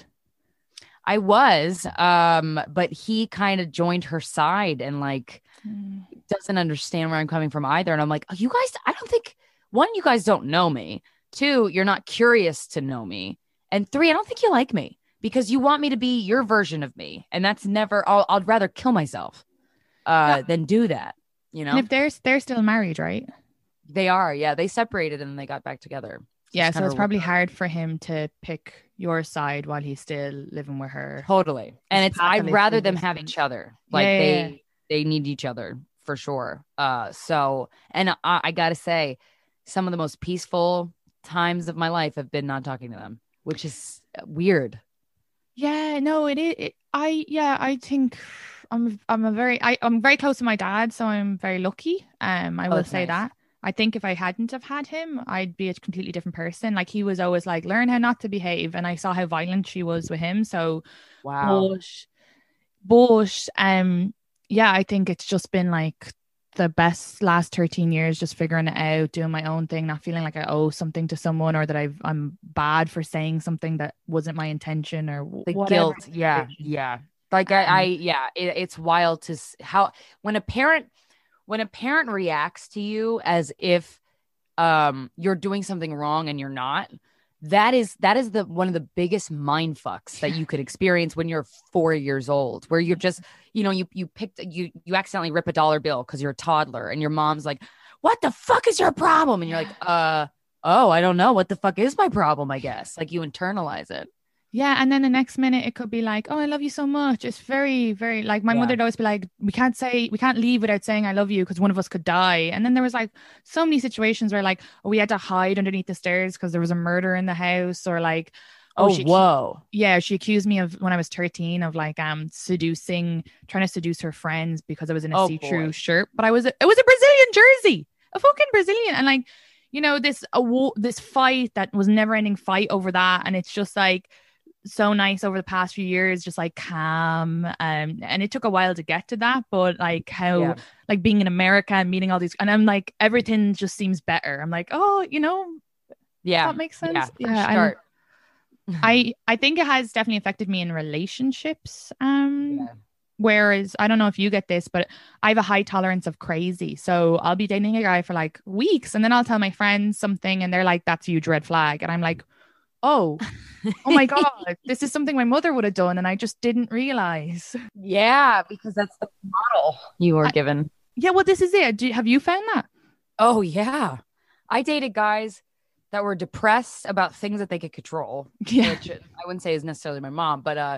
I was, um, but he kind of joined her side and like mm. doesn't understand where I'm coming from either. And I'm like, oh, you guys, I don't think, one, you guys don't know me. Two, you're not curious to know me. And three, I don't think you like me. Because you want me to be your version of me. And that's never, I'll, I'd rather kill myself uh, yeah. than do that, you know? And if they're, they're still married, right? They are, yeah. They separated and they got back together. Yeah, so it's probably hard for him to pick your side while he's still living with her. Totally. And it's, I'd rather them have each other. Like yeah, they, yeah. they need each other for sure. Uh, so, and I, I got to say, some of the most peaceful times of my life have been not talking to them, which is weird. Yeah, no, it is. It, I, yeah, I think I'm, I'm a very, I, I'm very close to my dad, so I'm very lucky. Um, I oh, will say nice. that. I think if I hadn't have had him, I'd be a completely different person. Like he was always like, learn how not to behave. And I saw how violent she was with him. So, Wow. but, but um, yeah, I think it's just been like the best last thirteen years, just figuring it out, doing my own thing, not feeling like I owe something to someone or that I've, I'm bad for saying something that wasn't my intention or The whatever. guilt. Yeah. Yeah. Like I, I yeah, it, it's wild to s- how when a parent when a parent reacts to you as if um you're doing something wrong and you're not, that is that is the one of the biggest mind fucks that you could experience when you're four years old, where you're just, you know, you you picked you you accidentally rip a dollar bill because you're a toddler and your mom's like, what the fuck is your problem? And you're like, uh oh, I don't know, what the fuck is my problem, I guess. Like you internalize it. Yeah. And then the next minute it could be like, oh, I love you so much. It's very, very like my Yeah. mother'd always be like, we can't say, we can't leave without saying I love you because one of us could die. And then there was like so many situations where like, oh, we had to hide underneath the stairs because there was a murder in the house, or like, Oh, she, whoa. yeah, she accused me of when I was thirteen of like um seducing, trying to seduce her friends because I was in a Oh, see-through boy. shirt, but I was, it was a Brazilian jersey, a fucking Brazilian. And like, you know, this, a wo- this fight that was never ending fight over that. And it's just like, so nice over the past few years, just like calm. Um, and it took a while to get to that, but like how, Yeah. like being in America and meeting all these, and I'm like, everything just seems better. I'm like, oh, you know, Yeah. that makes sense. Yeah. for Yeah, and sure. I, I think it has definitely affected me in relationships. Um, Yeah. whereas I don't know if you get this, but I have a high tolerance of crazy. So I'll be dating a guy for like weeks, and then I'll tell my friends something, and they're like, "That's a huge red flag," and I'm like, oh, oh my God, this is something my mother would have done and I just didn't realize. Yeah, because that's the model you were I- given. Yeah, well, this is it. Do, have you found that? Oh, yeah. I dated guys that were depressed about things that they could control, Yeah. which I wouldn't say is necessarily my mom, but uh,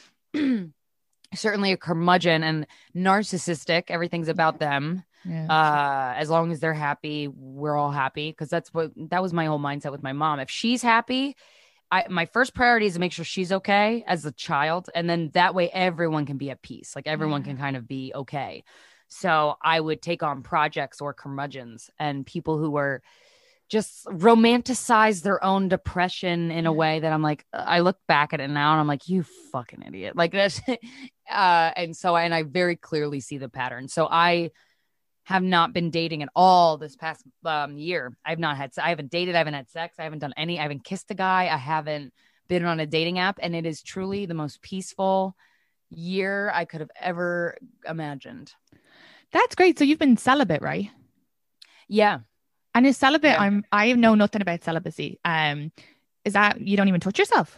certainly a curmudgeon and narcissistic. Everything's about them. Yeah. Uh, as long as they're happy, we're all happy. Because that's what that was my whole mindset with my mom. If she's happy, I my first priority is to make sure she's okay as a child, and then that way everyone can be at peace. Like everyone Yeah. can kind of be okay. So I would take on projects or curmudgeons and people who were just romanticize their own depression in a way that I'm like, I look back at it now and I'm like, you fucking idiot. Like that's, uh, and so, and I very clearly see the pattern. So I have not been dating at all this past um, year. I've not had, I haven't dated. I haven't had sex. I haven't done any, I haven't kissed a guy. I haven't been on a dating app. And it is truly the most peaceful year I could have ever imagined. That's great. So you've been celibate, right? Yeah. And is celibate, Yeah. I'm, I know nothing about celibacy. Um, is that you don't even touch yourself?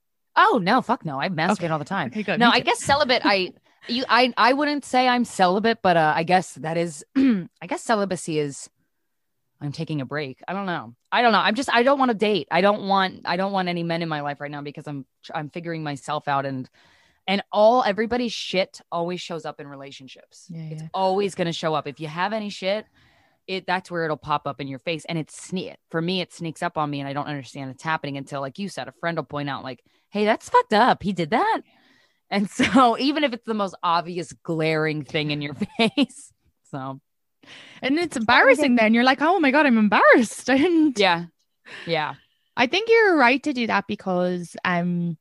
Oh no, fuck no. I masturbate Okay. all the time. Okay, good. No, Me I too. guess celibate. I you I I wouldn't say I'm celibate, but uh, I guess that is. I guess celibacy is. I'm taking a break. I don't know. I don't know. I'm just. I don't want to date. I don't want. I don't want any men in my life right now because I'm. I'm figuring myself out and. And all everybody's shit always shows up in relationships. Yeah, It's yeah. always going to show up. If you have any shit, it that's where it'll pop up in your face. And it's sneak for me, it sneaks up on me and I don't understand it's happening until, like you said, a friend will point out, like, hey, that's fucked up. He did that. And so even if it's the most obvious glaring thing in your face. So And it's embarrassing then. You're like, oh my God, I'm embarrassed. I didn't. yeah. Yeah. I think you're right to do that because um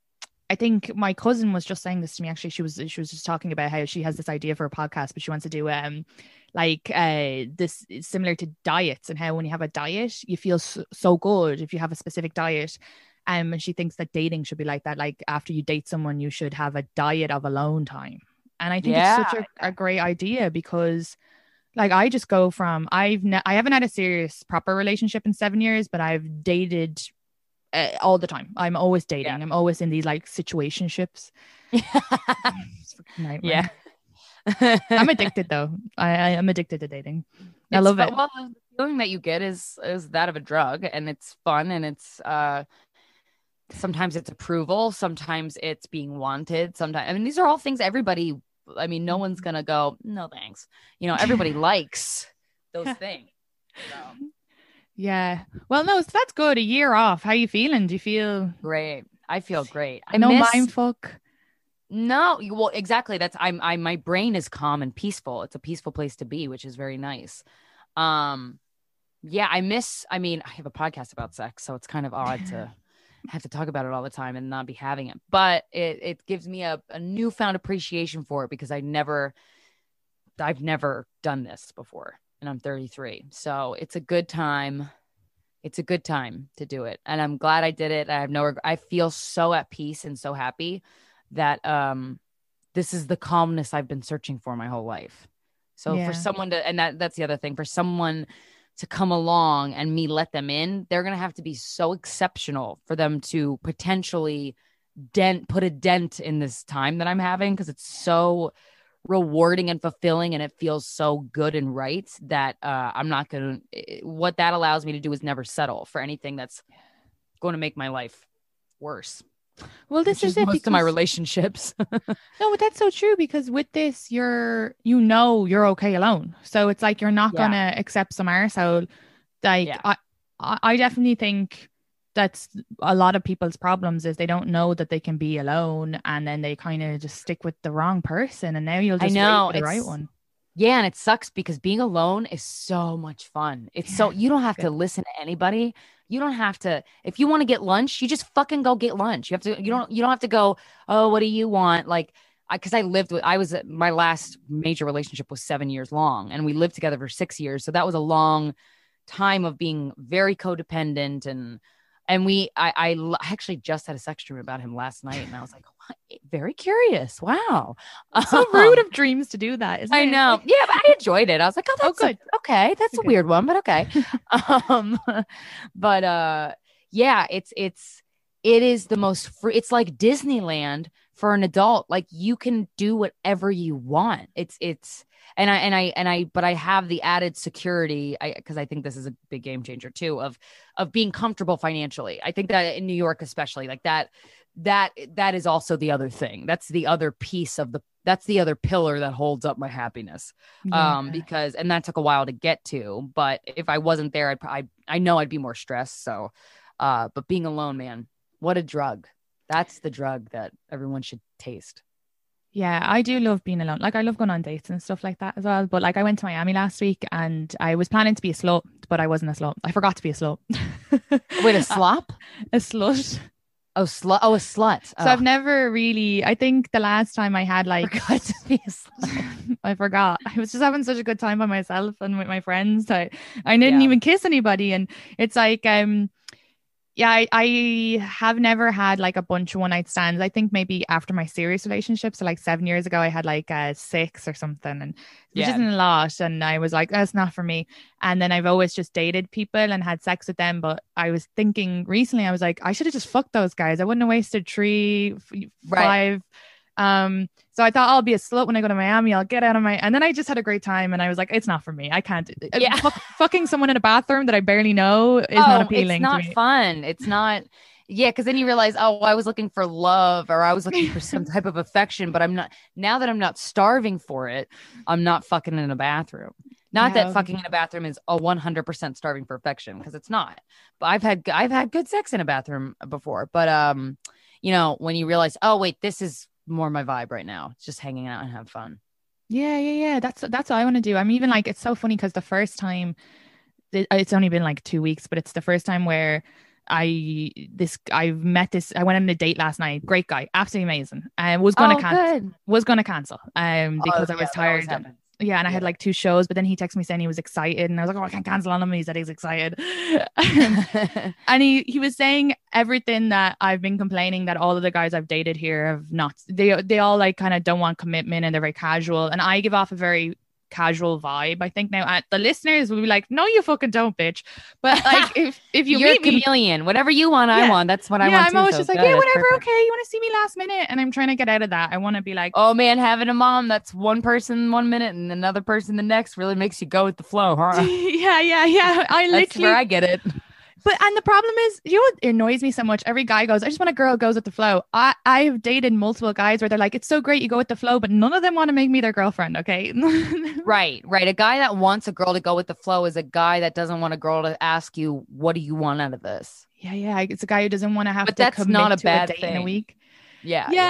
I think my cousin was just saying this to me. Actually, she was she was just talking about how she has this idea for a podcast, but she wants to do um like uh this similar to diets and how when you have a diet, you feel so, so good if you have a specific diet. Um, and she thinks that dating should be like that. Like after you date someone, you should have a diet of alone time. And I think it's such a, a great idea because like I just go from I've ne- I haven't had a serious proper relationship in seven years, but I've dated uh, all the time. I'm always dating. Yeah. I'm always in these like situationships. It's a fucking nightmare. Yeah. I'm addicted though. I, I am addicted to dating. I It's love fu- it. Well, the feeling that you get is is that of a drug, and it's fun, and it's uh, sometimes it's approval, sometimes it's being wanted. Sometimes, I mean, these are all things everybody. I mean, no one's gonna go, no thanks. You know, everybody likes those things. So, Yeah. Well, no, so that's good. A year off. How you feeling? Do you feel great. I feel great. I no miss, mind fuck? No, you- well, exactly. That's I'm I my brain is calm and peaceful. It's a peaceful place to be, which is very nice. Um, yeah, I miss, I mean, I have a podcast about sex, so it's kind of odd to have to talk about it all the time and not be having it. But it, it gives me a, a newfound appreciation for it because I never, I've never done this before and I'm thirty-three. So it's a good time. It's a good time to do it. And I'm glad I did it. I have no, reg- I feel so at peace and so happy that um, this is the calmness I've been searching for my whole life. So Yeah. for someone to, and that that's the other thing, for someone to come along and me let them in, they're going to have to be so exceptional for them to potentially dent, put a dent in this time that I'm having. Cause it's so rewarding and fulfilling and it feels so good and right that uh, I'm not going to, what that allows me to do is never settle for anything that's going to make my life worse. Well, this Which is, is it most of my because- relationships. No, but that's so true because with this, you're, you know, you're okay alone. So it's like, you're not Yeah. going to accept some arsehole. Like, Yeah. I, I I definitely think that's a lot of people's problems is they don't know that they can be alone and then they kind of just stick with the wrong person. And now you'll I just know, wait for the right it's- one. Yeah, and it sucks because being alone is so much fun. It's so you don't have to listen to anybody. You don't have to. If you want to get lunch, you just fucking go get lunch. You have to. You don't. You don't have to go. Oh, what do you want? Like, I because I lived with. I was my last major relationship was seven years long, and we lived together for six years. So that was a long time of being very codependent and. And we, I, I l- actually just had a sex dream about him last night, and I was like, what? Very curious. Wow, So Um, rude of dreams to do that, isn't I it? know. Yeah, but I enjoyed it. I was like, oh, that's Oh, a- good. okay. That's a Good. weird one, but okay. um, but uh, yeah, it's it's it is the most free. It's like Disneyland for an adult. Like you can do whatever you want. It's it's and I and I and I but I have the added security I because I think this is a big game changer too of of being comfortable financially. I think that in New York especially like that that that is also the other thing. That's the other piece of the that's the other pillar that holds up my happiness. Um Yeah. because and that took a while to get to, but if I wasn't there I'd I I know I'd be more stressed. So uh but being alone, man, what a drug. That's the drug that everyone should taste. Yeah, I do love being alone. Like I love going on dates and stuff like that as well. But like I went to Miami last week and I was planning to be a slut, but I wasn't a slut. I forgot to be a slut. Wait, a slop? A slut. Oh, slut. Oh, a slut. So I've never really, I think the last time I had like, forgot to be a slut. I forgot. I was just having such a good time by myself and with my friends. I, I didn't Yeah. even kiss anybody. And it's like, um, yeah, I, I have never had like a bunch of one night stands. I think maybe after my serious relationship, so like seven years ago, I had like uh, six or something, and which Yeah. isn't a lot. And I was like, that's not for me. And then I've always just dated people and had sex with them. But I was thinking recently, I was like, I should have just fucked those guys. I wouldn't have wasted three, f- Right. five. Um, so I thought I'll be a slut when I go to Miami. I'll get out of my, and then I just had a great time. And I was like, it's not for me. I can't. uh, Yeah. fuck- fucking someone in a bathroom that I barely know is oh, not appealing it's not to me. fun. It's not. Yeah, because then you realize, oh, I was looking for love or I was looking for some type of affection, but I'm not. Now that I'm not starving for it, I'm not fucking in a bathroom. Not Yeah. that fucking in a bathroom is a one hundred percent starving for affection, because it's not. But I've had I've had good sex in a bathroom before. But um, you know, when you realize, oh wait, this is more my vibe right now. It's just hanging out and have fun. Yeah, yeah, yeah. That's that's what I want to do. I'm even like, it's so funny because the first time, it- it's only been like two weeks, but it's the first time where I this I've met this. I went on a date last night. Great guy, absolutely amazing. I was gonna Oh, cancel. good. Was gonna cancel. Um, because Oh, I was yeah, that always tired. happens. Yeah, and I had Yeah. like two shows, but then he texted me saying he was excited, and I was like, oh, I can't cancel on him. He said he's excited. Um, and he he was saying everything that I've been complaining that all of the guys I've dated here have not. They they all like kind of don't want commitment and they're very casual, and I give off a very casual vibe. I think now at the listeners will be like, no, you fucking don't, bitch. But like if if you You're a meet me. chameleon. Whatever you want, I Yeah. want. That's what I Yeah, want. I'm too, always so just like, good. yeah, That's whatever, perfect. okay. You want to see me last minute, and I'm trying to get out of that. I want to be like, Oh man, having a mom that's one person one minute and another person the next really makes you go with the flow, huh? yeah, yeah, yeah. I That's literally where I get it. But and the problem is, you know what annoys me so much? Every guy goes, I just want a girl who goes with the flow. I I've dated multiple guys where they're like, it's so great you go with the flow, but none of them want to make me their girlfriend. Okay. Right, right. A guy that wants a girl to go with the flow is a guy that doesn't want a girl to ask you, what do you want out of this? Yeah, yeah. It's a guy who doesn't want to have But to that's commit not a to bad a date in a thing. week. Yeah. Yeah.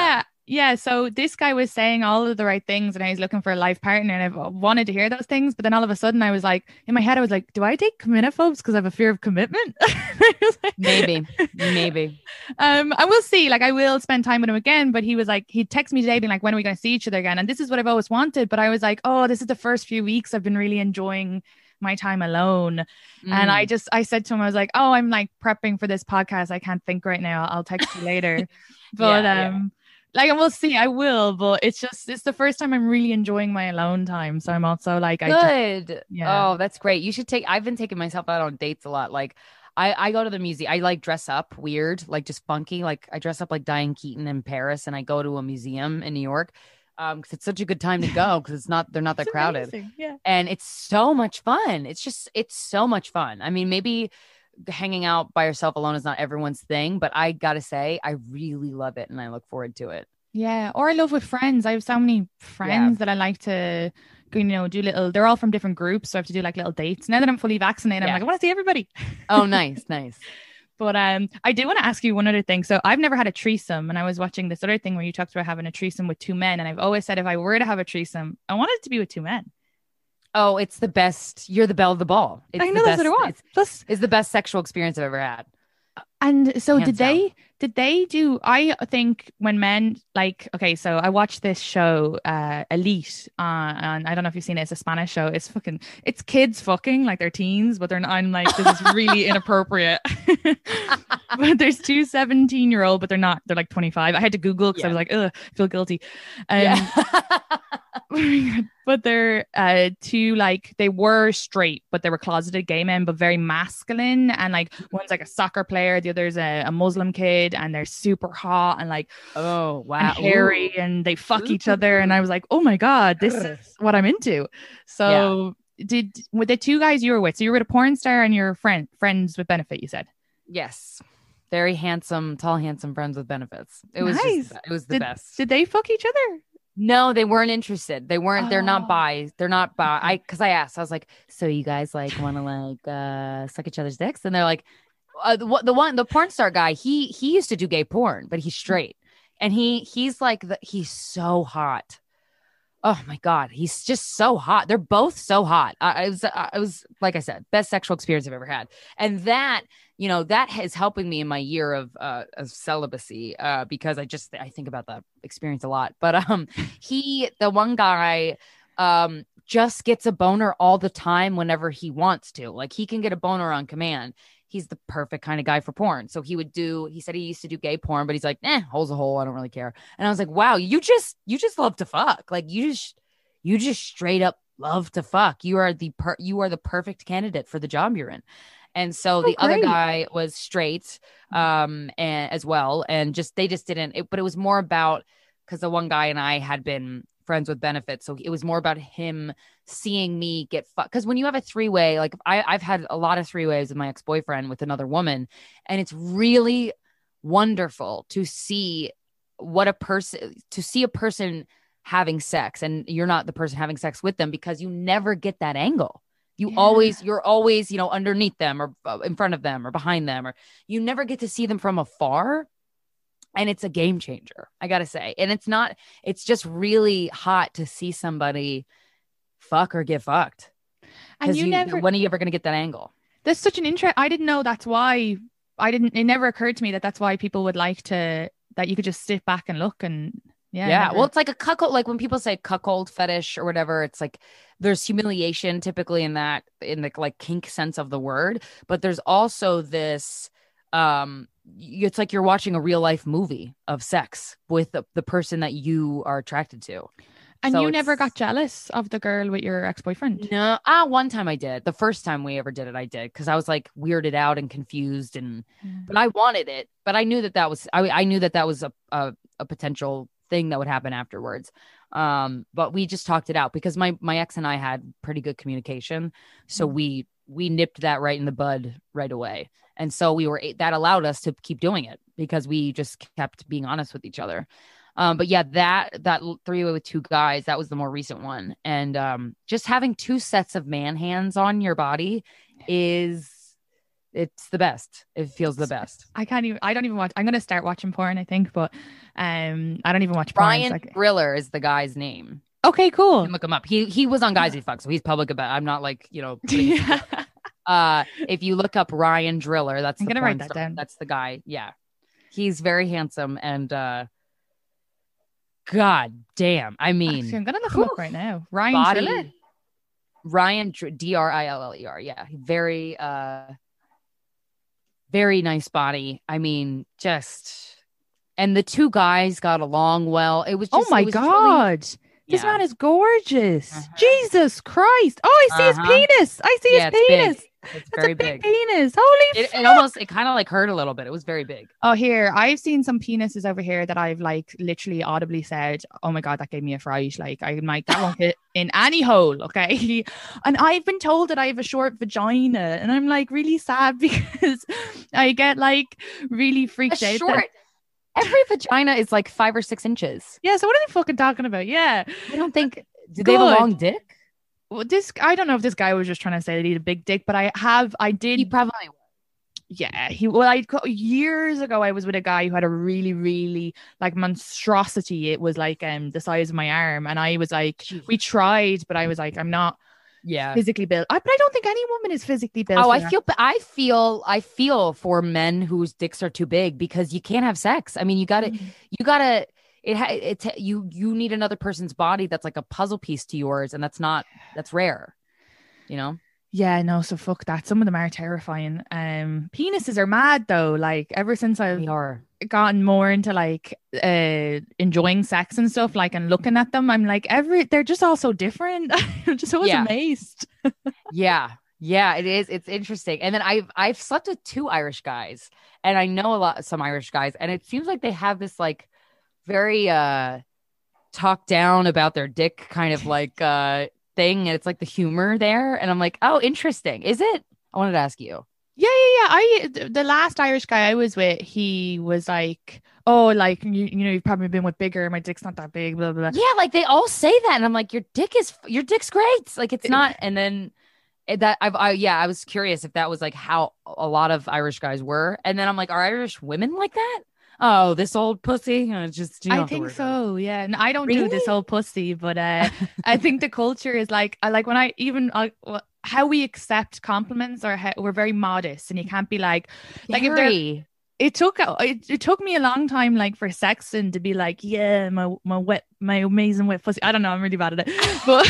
Yeah, so this guy was saying all of the right things and I was looking for a life partner and I wanted to hear those things. But then all of a sudden I was like, in my head, I was like, do I take committophobes because I have a fear of commitment? like, maybe, maybe. Um, I will see. Like, I will spend time with him again. But he was like, he texted me today being like, when are we going to see each other again? And this is what I've always wanted. But I was like, oh, this is the first few weeks I've been really enjoying my time alone. Mm. And I just, I said to him, I was like, oh, I'm like prepping for this podcast. I can't think right now. I'll text you later. But, yeah, um, yeah. Like, and we'll see, I will, but it's just, it's the first time I'm really enjoying my alone time. So I'm also like, Good. I just, yeah. Oh, that's great. You should take, I've been taking myself out on dates a lot. Like I, I go to the museum. I like dress up weird, like just funky. Like I dress up like Diane Keaton in Paris and I go to a museum in New York. Um, cause it's such a good time to go. Cause it's not, they're not that crowded. Yeah. And it's so much fun. It's just, it's so much fun. I mean, maybe hanging out by yourself alone is not everyone's thing, but I gotta say I really love it and I look forward to it. Yeah, or I love with friends. I have so many friends yeah. that I like to, you know, do little, they're all from different groups, so I have to do like little dates. Now that I'm fully vaccinated, yeah. I'm like, I want to see everybody. Oh, nice, nice. But um, I do want to ask you one other thing. So I've never had a threesome, and I was watching this other thing where you talked about having a threesome with two men, and I've always said if I were to have a threesome, I want it to be with two men. Oh, it's the best. You're the belle of the ball. It's I know the that's best, what I want. It's, Plus, it's the best sexual experience I've ever had. And so Hands did they, down. did they do, I think when men like, okay, so I watched this show, uh, Elite, uh, and I don't know if you've seen it. It's a Spanish show. It's fucking, it's kids fucking like they're teens, but they're not, I'm like, this is really inappropriate. But there's two seventeen year old, but they're not, they're like twenty-five. I had to Google because yeah. I was like, ugh, I feel guilty. Um, yeah. But they're uh two, like they were straight, but they were closeted gay men, but very masculine. And like one's like a soccer player, the other's a, a Muslim kid, and they're super hot and like oh wow and hairy. Ooh. And they fuck Ooh. Each other. And I was like, oh my God, this is what I'm into. So yeah. did with the two guys you were with, so you were with a porn star and your friend friends with benefit, you said? Yes. Very handsome, tall, handsome friends with benefits. It was nice. just, it was the did, best. Did they fuck each other? No, they weren't interested. They weren't, oh. they're not bi. They're not bi. I, cause I asked, I was like, so you guys like want to like, uh, suck each other's dicks? And they're like, uh, the, the one, the porn star guy, he, he used to do gay porn, but he's straight. And he, he's like, the, he's so hot. Oh my God. He's just so hot. They're both so hot. I, I was, I was, like I said, best sexual experience I've ever had. And that, you know, that is helping me in my year of, uh, of celibacy, uh, because I just, I think about that experience a lot, but, um, he, the one guy, um, just gets a boner all the time whenever he wants to. Like he can get a boner on command. He's the perfect kind of guy for porn. So he would do, he said he used to do gay porn, but he's like, eh, hole's a hole. I don't really care. And I was like, wow, you just, you just love to fuck. Like you just, you just straight up love to fuck. You are the per, you are the perfect candidate for the job you're in. And so the oh, other guy was straight, um, and as well. And just, they just didn't, it, but it was more about, cause the one guy and I had been friends with benefits. So it was more about him seeing me get fucked. Cause when you have a three way, like I, I've had a lot of three ways with my ex-boyfriend with another woman. And it's really wonderful to see what a person, to see a person having sex and you're not the person having sex with them because you never get that angle. You yeah. always, you're always, you know, underneath them or in front of them or behind them, or you never get to see them from afar. And it's a game changer, I gotta say. And it's not, it's just really hot to see somebody fuck or get fucked. And you, you never, when are you ever going to get that angle? That's such an interest. I didn't know that's why, I didn't, it never occurred to me that that's why people would like to, that you could just sit back and look and yeah. Yeah. Never... Well, it's like a cuckold, like when people say cuckold fetish or whatever, it's like there's humiliation typically in that, in the like kink sense of the word, but there's also this, um, it's like you're watching a real life movie of sex with the, the person that you are attracted to. And so you never got jealous of the girl with your ex-boyfriend? No. Ah, one time I did. The first time we ever did it, I did. Because I was like weirded out and confused. and mm. But I wanted it. But I knew that that was, I, I knew that that was a, a, a potential thing that would happen afterwards. Um, but we just talked it out because my, my ex and I had pretty good communication. So mm. we, we nipped that right in the bud right away. And so we were, that allowed us to keep doing it because we just kept being honest with each other. Um, but yeah, that, that three-way with two guys, that was the more recent one. And um, just having two sets of man hands on your body is, it's the best. It feels the best. I can't even. I don't even watch. I'm gonna start watching porn, I think, but um, I don't even watch porn. Ryan so I- Driller is the guy's name. Okay, You cool. can look him up. He he was on Guys We Fuck, so he's public about. I'm not like you know. putting his- Yeah. uh, if you look up Ryan Driller, that's I'm the gonna write porn that star. down. That's the guy. Yeah, he's very handsome and uh, God damn. I mean, Actually, I'm gonna look him up whew, right now. Ryan body- Driller. Ryan Dr- D R I L L E R. Yeah, very uh, very nice body. I mean, just and the two guys got along well. It was just, Oh my it was truly- god. This Yeah. man is gorgeous. Uh-huh. Jesus Christ. Oh, I see Uh-huh. his penis. I see Yeah, his it's big. penis. It's That's very a big, big. penis. Holy It, fuck. it almost it kind of like hurt a little bit. It was very big. Oh, here. I've seen some penises over here that I've like literally audibly said, oh my God, that gave me a fright. Like, I might, that won't fit in any hole. Okay. And I've been told that I have a short vagina. And I'm like really sad because I get like really A freaked out. short. that- Every vagina is like five or six inches. Yeah. So what are they fucking talking about? Yeah. I don't think. Did they have a Good. long dick? Well, this, I don't know if this guy was just trying to say that he had a big dick, but I have, I did. He probably. Yeah, he well, I years ago I was with a guy who had a really, really like monstrosity. It was like um the size of my arm, and I was like, we tried, but I was like, I'm not Yeah. physically built. I, but I don't think any woman is physically built. Oh, for I that. feel. I feel. I feel for men whose dicks are too big because you can't have sex. I mean, you gotta. You gotta. It. ha- It. You. You need another person's body that's like a puzzle piece to yours, and that's not. That's rare. You know. Yeah, no, so fuck that. Some of them are terrifying. Um, penises are mad though. Like ever since I've We are. gotten more into like uh enjoying sex and stuff, like and looking at them, I'm like every they're just all so different. I'm just always Yeah. amazed. Yeah. Yeah, it is. It's interesting. And then I've I've slept with two Irish guys, and I know a lot some Irish guys, and it seems like they have this like very uh talk down about their dick kind of like uh thing, and it's like the humor there, and I'm like, oh, interesting. Is it? I wanted to ask you. Yeah, yeah, yeah. I th- the last Irish guy I was with, he was like, "Oh, like you, you know, you've probably been with bigger. My dick's not that big." Blah blah. blah. Yeah, like they all say that, and I'm like, your dick is your dick's great. Like it's not. And then it- that I've I, yeah, I was curious if that was like how a lot of Irish guys were, and then I'm like, are Irish women like that? Oh, this old pussy. Uh, just you don't I have to think worry about it. so. Yeah, and I don't do this Really? old pussy, but uh, I think the culture is like, I like when I even uh, wh- how we accept compliments, or how we're very modest, and you can't be like, like if they're Very. it took it, it took me a long time like for Sexton to be like, yeah, my my wet my amazing wet pussy. I don't know, I'm really bad at it, but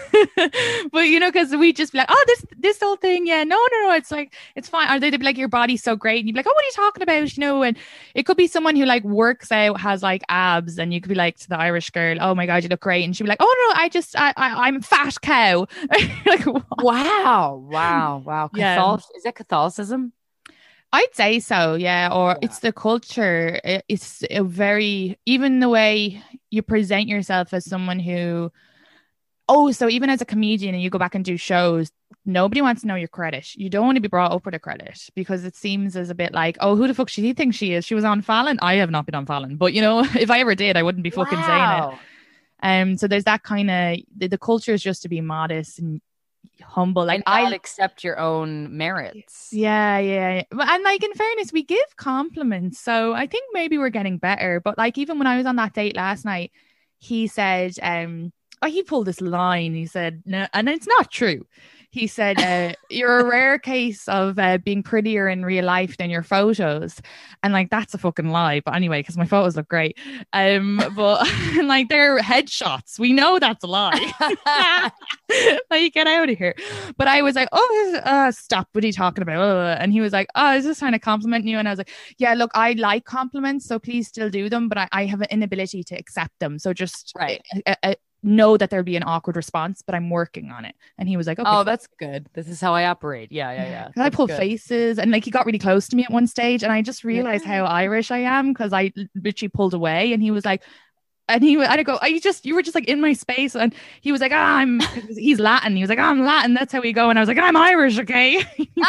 but you know, because we just be like, oh, this this whole thing, yeah, no no no, it's like it's fine. Or they'd be like, your body's so great, and you'd be like, oh, what are you talking about? You know, and it could be someone who like works out, has like abs, and you could be like to the Irish girl, oh my god, you look great, and she'd be like, oh no, I just I, I I'm a fat cow. Like, what? Wow. Wow. Wow. Yeah. Catholic- Is that Catholicism? I'd say so, yeah. Or Yeah. it's the culture. I- It's a very, even the way you present yourself as someone who, oh, so even as a comedian and you go back and do shows, nobody wants to know your credit. You don't want to be brought up with a credit because it seems as a bit like, oh, who the fuck she think she is? She was on Fallon. I have not been on Fallon, but you know, if I ever did, I wouldn't be fucking saying it. Wow. Um, so there's that kind of, the, the culture is just to be modest and humble. Like And I not accept your own merits. Yeah, yeah, yeah. But- And like in fairness, we give compliments. So I think maybe we're getting better. But like even when I was on that date last night, he said, um, oh, he pulled this line. He said, no, and it's not true. He said, uh, you're a rare case of uh, being prettier in real life than your photos. And like, that's a fucking lie. But anyway, because my photos look great. Um, but like, they're headshots. We know that's a lie. Like, get out of here. But I was like, oh, uh, stop. What are you talking about? Uh, And he was like, oh, I was just trying to compliment you. And I was like, yeah, look, I like compliments. So please still do them. But I, I have an inability to accept them. So just Right. uh, uh, know that there'll be an awkward response, but I'm working on it. And he was like, okay. Oh, that's good. This is how I operate. Yeah, yeah, yeah. 'Cause I That's pull good. faces, and like he got really close to me at one stage, and I just realized how Irish I am because I literally pulled away, and he was like, and he, I go, I just, you were just like in my space, and he was like, ah, I'm, he's Latin. He was like, I'm Latin. That's how we go. And I was like, I'm Irish, okay.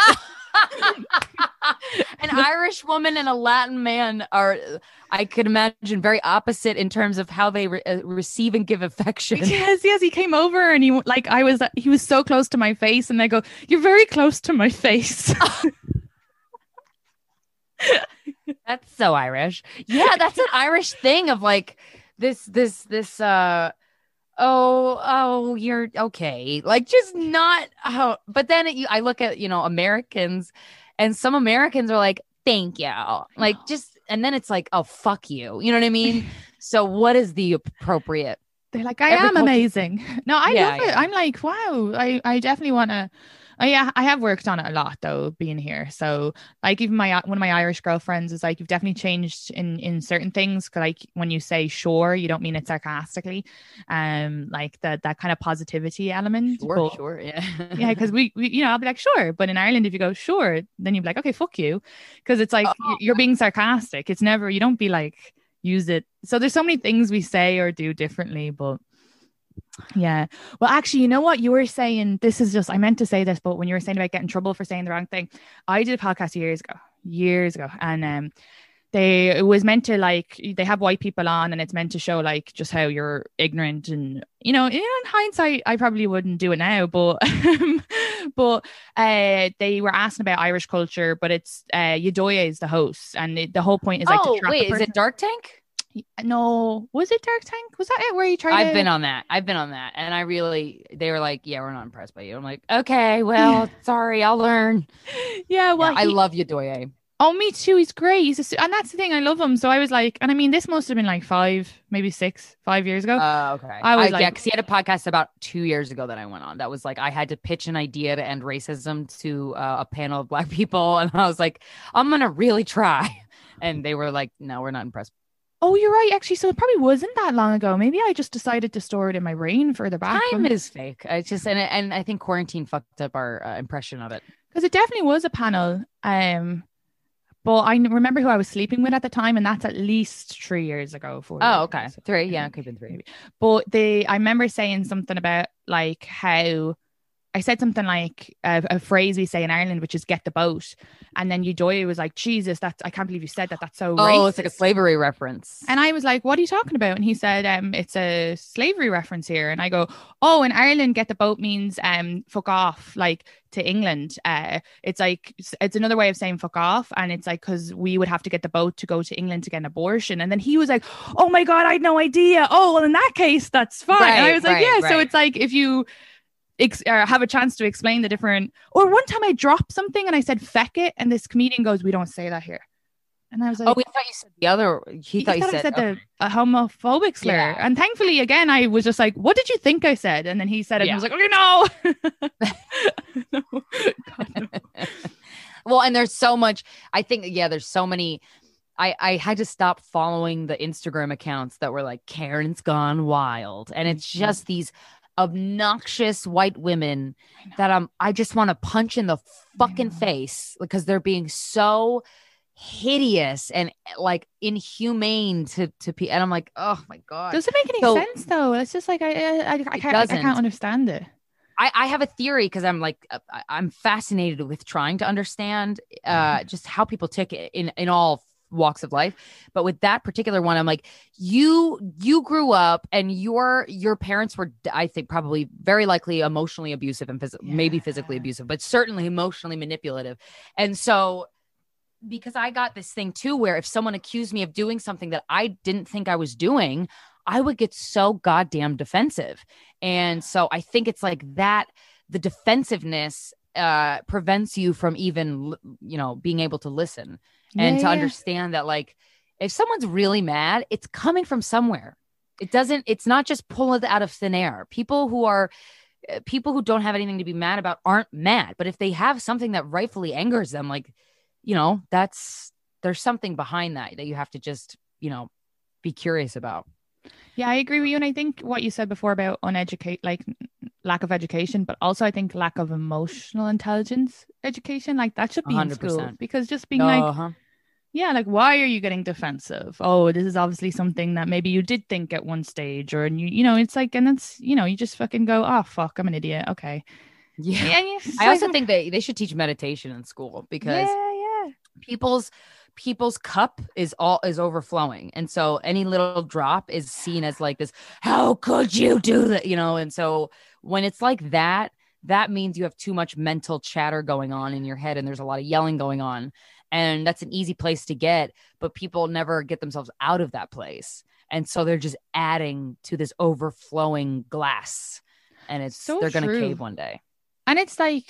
An Irish woman and a Latin man are, I could imagine, very opposite in terms of how they re- uh, receive and give affection. Yes, yes. He came over, and he like, I was, he was so close to my face, and I go, you're very close to my face. That's so Irish. Yeah, that's an Irish thing of like this, this, this, uh, oh, oh, you're okay. Like just not, oh, but then it, I look at, you know, Americans and some Americans are like, thank you. Like just, and then it's like, oh, fuck you. You know what I mean? So what is the appropriate? They're like, I Every am culture- amazing. No, I Yeah, love it. yeah. I'm like, wow, I, I definitely want to. Oh yeah, I have worked on it a lot though, being here. So like even my one of my Irish girlfriends is like, you've definitely changed in in certain things. 'Cause like when you say sure, you don't mean it sarcastically. Um, like that that kind of positivity element. Sure, But- sure. Yeah. Yeah, because we, we, you know, I'll be like, sure. But in Ireland, if you go, sure, then you'd be like, okay, fuck you. Because it's like, Oh. you're being sarcastic. It's never, you don't be like, use it. So there's so many things we say or do differently. But yeah. Well, actually, you know what you were saying? This is just, I meant to say this, but when you were saying about getting in trouble for saying the wrong thing, I did a podcast years ago, years ago. And um, they, it was meant to like, they have white people on and it's meant to show like just how you're ignorant and, you know, in hindsight, I probably wouldn't do it now, but, but uh, they were asking about Irish culture, but it's uh, Udoya is the host. And it, the whole point is like, Oh, to trap wait, the is person. it Dark Tank? No, was it Dark Tank? Was that it where you tried I've to... been on that. I've been on that. And I really, they were like, yeah, we're not impressed by you. I'm like, okay, well, sorry, I'll learn. Yeah, well, Yeah, I he- love Udoye. Oh, me too. He's great. He's a, su- and that's the thing. I love him. So I was like, and I mean, this must have been like five, maybe six, five years ago. Oh, okay. I was yeah, like- because he had a podcast about two years ago that I went on. That was like I had to pitch an idea to end racism to uh, a panel of Black people, and I was like, I'm gonna really try. And they were like, no, we're not impressed. Oh, you're right. Actually, so it probably wasn't that long ago. Maybe I just decided to store it in my brain further back. Time is fake. I just and and I think quarantine fucked up our uh, impression of it. Because it definitely was a panel. Um, but I n- remember who I was sleeping with at the time, and that's at least three years ago. Four Oh, years okay, ago, so three. Yeah, maybe- it could have been three. But they, I remember saying something about like how I said something like a, a phrase we say in Ireland, which is "get the boat," and then Udoya was like, "Jesus, that's I can't believe you said that. That's so Oh, racist." it's like a slavery reference. And I was like, "What are you talking about?" And he said, "Um, it's a slavery reference here." And I go, "Oh, in Ireland, get the boat means um, fuck off, like to England. Uh, it's like it's another way of saying fuck off, and it's like because we would have to get the boat to go to England to get an abortion." And then he was like, "Oh my god, I had no idea. Oh, well, in that case, that's fine." And I Right, was like, right, "Yeah." So right. it's like if you ex- or have a chance to explain the different. Or one time I dropped something and I said "feck it," and this comedian goes, "We don't say that here." And I was like, Oh, we thought you said the other. He, he thought you I said, said okay. the a homophobic slur. Yeah. And thankfully, again, I was just like, "What did you think I said?" And then he said it, and I was like, "Okay, no." No. God, no. Well, and there's so much. I think, yeah, there's so many. I, I had to stop following the Instagram accounts that were like Karen's gone wild. And it's Mhm. just these obnoxious white women that I'm, I just want to punch in the fucking know. face because they're being so hideous and like inhumane to, to people. And I'm like, oh my God. Does it make any So- sense though? It's just like I I, I, I, can't, I doesn't. can't understand it. I, I have a theory because I'm like uh, I- I'm fascinated with trying to understand uh, just how people tick in in all walks of life. But with that particular one, I'm like, you you grew up and your your parents were, I think, probably very likely emotionally abusive and phys- maybe physically Yeah. abusive, but certainly emotionally manipulative. And so because I got this thing too, where if someone accused me of doing something that I didn't think I was doing, I would get so goddamn defensive. And so I think it's like that, the defensiveness uh, prevents you from even, you know, being able to listen and Yeah, to yeah. understand that, like, if someone's really mad, it's coming from somewhere. It doesn't, it's not just pulling it out of thin air. People who are, uh, people who don't have anything to be mad about aren't mad. But if they have something that rightfully angers them, like, you know, that's, there's something behind that that you have to just, you know, be curious about. Yeah, I agree with you. And I think what you said before about uneducate, like lack of education, but also I think lack of emotional intelligence education, like that should be in school. one hundred percent. Because just being like, Uh-huh. yeah, like why are you getting defensive? Oh, this is obviously something that maybe you did think at one stage, or and you, you know, it's like, and it's, you know, you just fucking go, oh fuck, I'm an idiot. Okay. Yeah. Yeah, and it's I like, also think they, they should teach meditation in school because yeah, yeah. people's people's cup is all is overflowing, and so any little drop is seen as like this, how could you do that, you know? And so when it's like that, that means you have too much mental chatter going on in your head and there's a lot of yelling going on. And that's an easy place to get, but people never get themselves out of that place. And so they're just adding to this overflowing glass, and it's So they're going to true. cave one day. And it's like,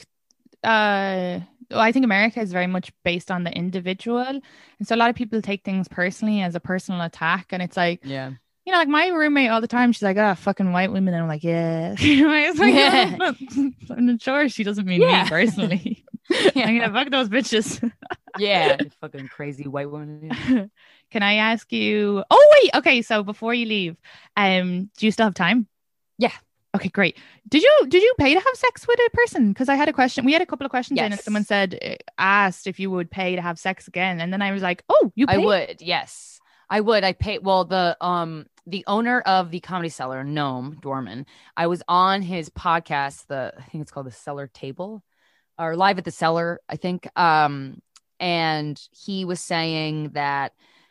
uh, well, I think America is very much based on the individual. And so a lot of people take things personally as a personal attack. And it's like, Yeah. you know, like my roommate all the time, she's like, ah, fucking white women. And I'm like, yeah. You know, it's like, Yeah. oh, I'm not sure she doesn't mean Yeah. me personally. Yeah. I'm going to fuck those bitches. Yeah. Fucking crazy white woman. Can I ask you? Oh, wait. Okay. So before you leave, um, do you still have time? Yeah. Okay, great. Did you did you pay to have sex with a person? Because I had a question. We had a couple of questions in, and Yes. someone said uh, asked if you would pay to have sex again, and then I was like, oh, you I paid? would. Yes, I would. I pay. Well, the um the owner of the Comedy Cellar, Noam Dorman, I was on his podcast. The I think it's called the Cellar Table, or Live at the Cellar, I think. Um, and he was saying that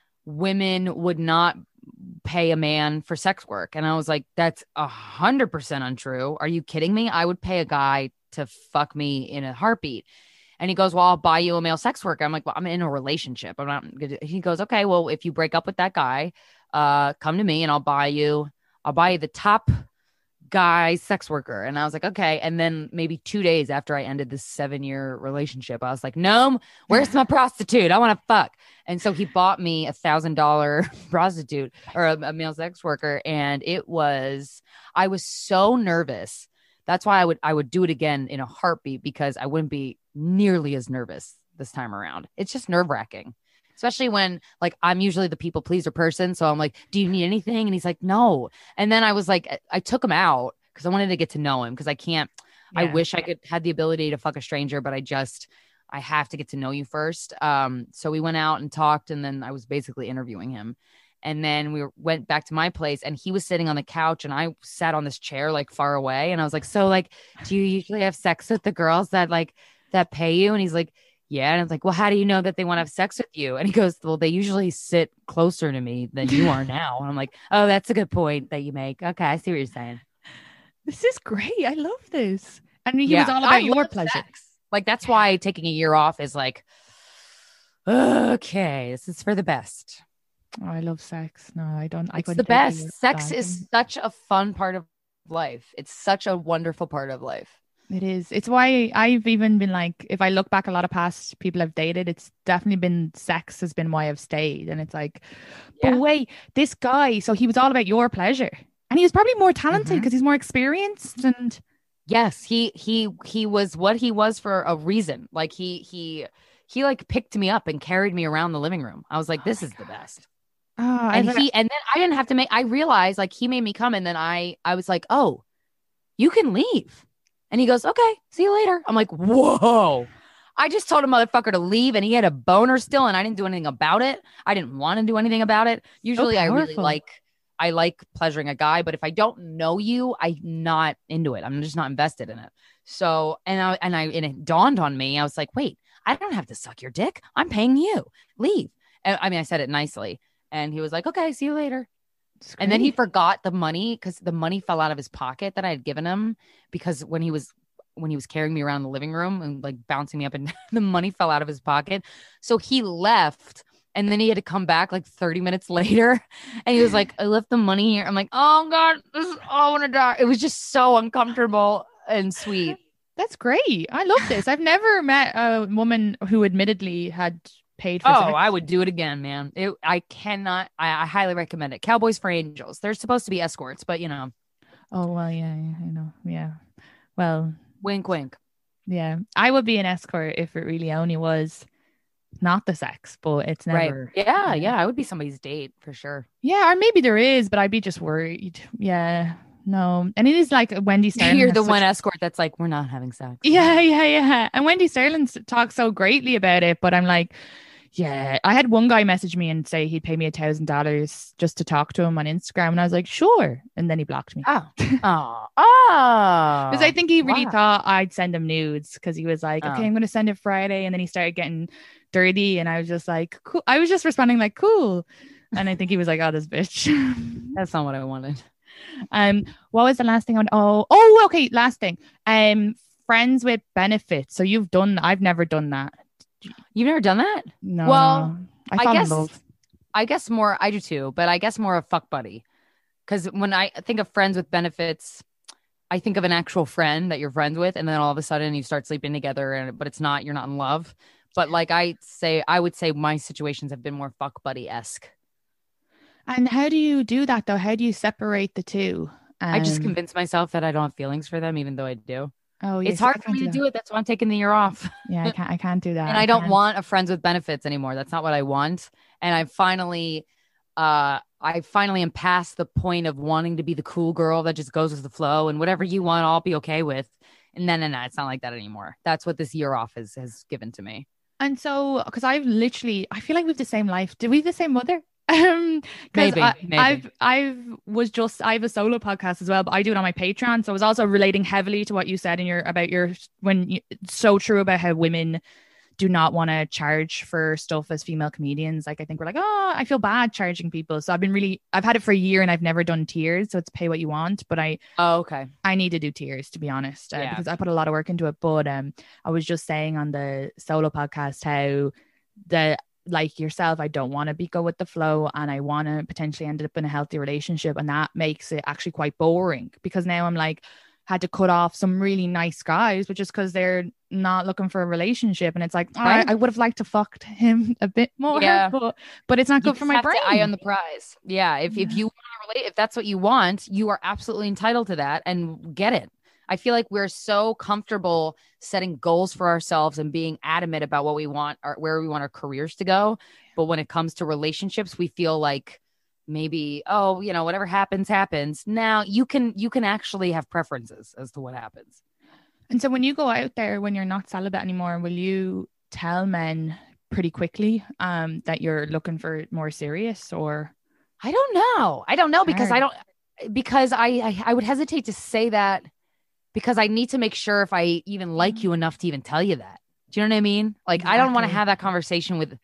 women would not pay a man for sex work. And I was like, that's a hundred percent untrue. Are you kidding me? I would pay a guy to fuck me in a heartbeat. And he goes, well, I'll buy you a male sex worker. I'm like, well, I'm in a relationship. I'm not gonna. He goes, okay, well, if you break up with that guy, uh, come to me and I'll buy you, I'll buy you the top guy sex worker. And I was like, okay. And then maybe two days after I ended this seven year relationship, I was like, no, where's my prostitute? I want to fuck. And so he bought me a thousand dollar prostitute or a, a male sex worker. And it was, I was so nervous. That's why I would, I would do it again in a heartbeat, because I wouldn't be nearly as nervous this time around. It's just nerve wracking. Especially when, like, I'm usually the people pleaser person. So I'm like, do you need anything? And he's like, no. And then I was like, I took him out because I wanted to get to know him, because I can't, I Yeah. wish I could had the ability to fuck a stranger, but I just, I have to get to know you first. Um, so we went out and talked, and then I was basically interviewing him. And then we went back to my place, and he was sitting on the couch, and I sat on this chair like far away. And I was like, so like, do you usually have sex with the girls that like, that pay you? And he's like, yeah. And I was like, well, how do you know that they want to have sex with you? And he goes, well, they usually sit closer to me than you are now. And I'm like, oh, that's a good point that you make. Okay, I see what you're saying. This is great. I love this. And he Yeah, was all about I your love pleasure. sex. Like, that's why taking a year off is like, okay, this is for the best. Oh, I love sex. No, I don't. I It's couldn't the take a year best. Sex off. is such a fun part of life. It's such a wonderful part of life. It is. It's why I've even been like, if I look back, a lot of past people I've dated, it's definitely been sex has been why I've stayed. And it's like, Yeah. but wait, this guy, so he was all about your pleasure. And he was probably more talented Mhm. because he's more experienced. And Yes, he he he was what he was for a reason. Like he he he like picked me up and carried me around the living room. I was like, this is the best. oh, And I've- he and then I didn't have to make. I realized like he made me come, and then I I was like, oh, you can leave. And he goes, okay, see you later. I'm like, whoa. I just told a motherfucker to leave, and he had a boner still, and I didn't do anything about it. I didn't want to do anything about it. Usually, I really powerful. like I like pleasuring a guy, but if I don't know you, I'm not into it. I'm just not invested in it. So, and I and I and it dawned on me. I was like, wait, I don't have to suck your dick. I'm paying you. Leave. And I mean, I said it nicely, and he was like, okay, see you later. it's And then he great. forgot the money because the money fell out of his pocket that I had given him, because when he was when he was carrying me around the living room and like bouncing me up, and the money fell out of his pocket. So he left, and then he had to come back like thirty minutes later, and he was like, I left the money here. I'm like, oh God, this is, oh, I want to die. It was just so uncomfortable and sweet. That's great. I love this. I've never met a woman who admittedly had paid for Oh, sex. I would do it again, man. It, I cannot, I, I highly recommend it. Cowboys for Angels. They're supposed to be escorts, but you know, Oh, well, yeah, yeah, I know. Yeah. Well, wink, wink. yeah. I would be an escort if it really only was not the sex, but it's never. Right. Yeah, yeah. I would be somebody's date for sure. Yeah, or maybe there is, but I'd be just worried. Yeah. No. And it is like Wendy Sterling. You're has the such- one escort that's like, we're not having sex. Yeah, yeah, yeah. And Wendy Sterling s- talks so greatly about it, but I'm like, yeah. I had one guy message me and say he'd pay me a thousand dollars just to talk to him on Instagram, and I was like, sure. And then he blocked me. Oh. Oh. Oh. Because I think he really wow. thought I'd send him nudes, because he was like, Oh. okay, I'm going to send it Friday. And then he started getting dirty. And I was just like, cool. I was just responding like, cool. And I think he was like, oh, this bitch. That's not what I wanted. um, what was the last thing I want? Oh, oh, okay. Last thing. Um, friends with benefits. So you've done, I've never done that. You've never done that? No. Well, no. I, I fall guess in love. I guess more. I do too, but I guess more a fuck buddy. Because when I think of friends with benefits, I think of an actual friend that you're friends with, and then all of a sudden you start sleeping together, and but it's not, you're not in love. But like I say, I would say my situations have been more fuck buddy esque. And how do you do that though? How do you separate the two? Um, I just convince myself that I don't have feelings for them, even though I do. Oh, yeah, It's see, I hard for can't me to that. do it. That's why I'm taking the year off. Yeah, I can't. I can't do that. And I don't can't. want a friends with benefits anymore. That's not what I want. And I finally, uh, I finally am past the point of wanting to be the cool girl that just goes with the flow and whatever you want, I'll be okay with. And no, no, no, it's not like that anymore. That's what this year off has has given to me. And so, because I've literally, I feel like we have the same life. Do we have the same mother? Um, maybe, I, maybe. I've, I've was just, I have a solo podcast as well, but I do it on my Patreon. So I was also relating heavily to what you said in your, about your, when you, so true about how women do not want to charge for stuff as female comedians. Like, I think we're like, oh, I feel bad charging people. So I've been really, I've had it for a year and I've never done tiers. So it's pay what you want. But I, oh, okay. I need to do tiers, to be honest, uh, Yeah. because I put a lot of work into it. But um, I was just saying on the solo podcast how the, like yourself, I don't want to be go with the flow, and I want to potentially end up in a healthy relationship. And that makes it actually quite boring, because now I'm like, had to cut off some really nice guys, but just because they're not looking for a relationship. And it's like, oh, Right. I, I would have liked to fucked him a bit more, Yeah. but, but it's not You good for just my have to brain. eye on the prize. Yeah. If, if you want to relate, if that's what you want, you are absolutely entitled to that, and get it. I feel like we're so comfortable setting goals for ourselves and being adamant about what we want or where we want our careers to go. But when it comes to relationships, we feel like maybe, oh, you know, whatever happens, happens. Now you can, you can actually have preferences as to what happens. And so when you go out there, when you're not celibate anymore, will you tell men pretty quickly um, that you're looking for more serious, or? I don't know. I don't know because I Hard. don't, because I, I, I would hesitate to say that, because I need to make sure if I even like you enough to even tell you that. Do you know what I mean? Like, I don't want to Exactly. have that conversation with,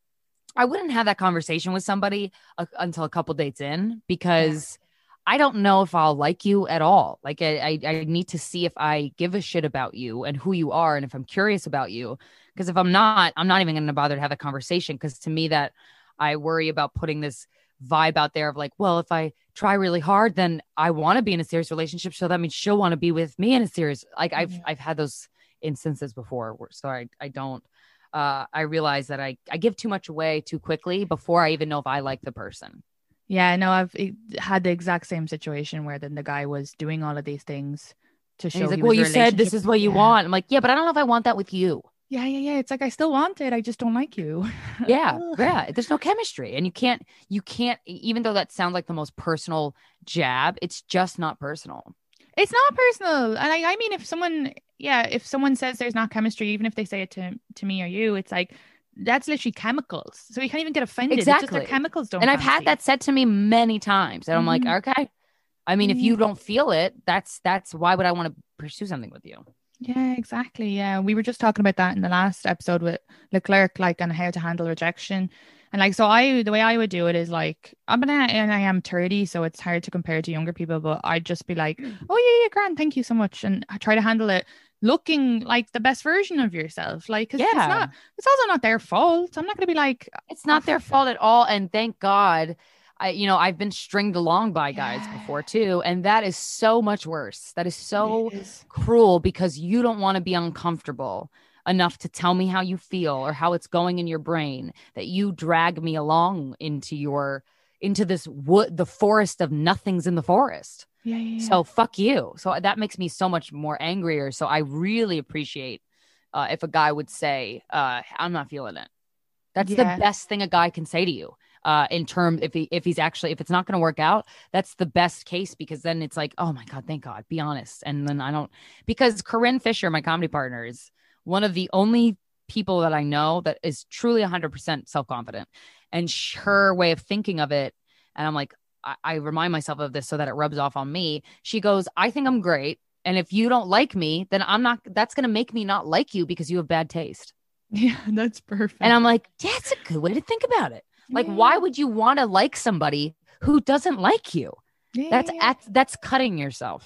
I wouldn't have that conversation with somebody uh, until a couple dates in, because I don't know if I'll like you at all. Like, I, I, I need to see if I give a shit about you and who you are, and if I'm curious about you. Because if I'm not, I'm not even going to bother to have a conversation. Because to me, that I worry about putting this vibe out there of like, well, if I try really hard, then I want to be in a serious relationship, so that means she'll want to be with me in a serious, like I've Mhm. I've had those instances before where, so I I don't uh I realize that I I give too much away too quickly before I even know if I like the person. Yeah, no, I've eh, had the exact same situation where then the guy was doing all of these things to show And he's like, he well, was you a said this relationship- is what you Yeah. want. I'm like, yeah, but I don't know if I want that with you. Yeah, yeah, yeah. It's like, I still want it. I just don't like you. Yeah, Ugh. yeah. There's no chemistry, and you can't you can't even though that sounds like the most personal jab, it's just not personal. It's not personal. And I, I mean, if someone, yeah, if someone says there's not chemistry, even if they say it to, to me or you, it's like, that's literally chemicals. So you can't even get offended. It's just Exactly. their chemicals don't And I've fancy. had that said to me many times, and I'm Mhm. like, okay. I mean, if Mhm. you don't feel it, that's that's why would I want to pursue something with you? Yeah, exactly. Yeah. We were just talking about that in the last episode with Leclerc, like on how to handle rejection. And like, so I, the way I would do it is like, I'm gonna, and I am thirty, so it's hard to compare to younger people, but I'd just be like, oh yeah, yeah, grand, thank you so much. And I try to handle it looking like the best version of yourself. Like, 'cause it's Yeah. not, it's also not their fault. I'm not going to be like, It's not their fault at all. And thank God, I, you know, I've been stringed along by guys Yeah. before too. And that is so much worse. That is so it is. cruel because you don't want to be uncomfortable enough to tell me how you feel or how it's going in your brain, that you drag me along into your, into this wood, the forest of nothings in the forest. Yeah, yeah, yeah. So fuck you. So that makes me so much more angrier. So I really appreciate uh, if a guy would say, uh, I'm not feeling it. That's Yeah. the best thing a guy can say to you. Uh, in terms, if he if he's actually if it's not going to work out, that's the best case, because then it's like, oh my God, thank God, be honest. And then I don't, because Corinne Fisher, my comedy partner, is one of the only people that I know that is truly one hundred percent self confident, and sh- her way of thinking of it. And I'm like, I, I remind myself of this so that it rubs off on me. She goes, I think I'm great, and if you don't like me, then I'm not. That's going to make me not like you because you have bad taste. Yeah, that's perfect. And I'm like, that's a good way to think about it. Like, Yeah. why would you want to like somebody who doesn't like you? Yeah, That's yeah, yeah. at, that's cutting yourself.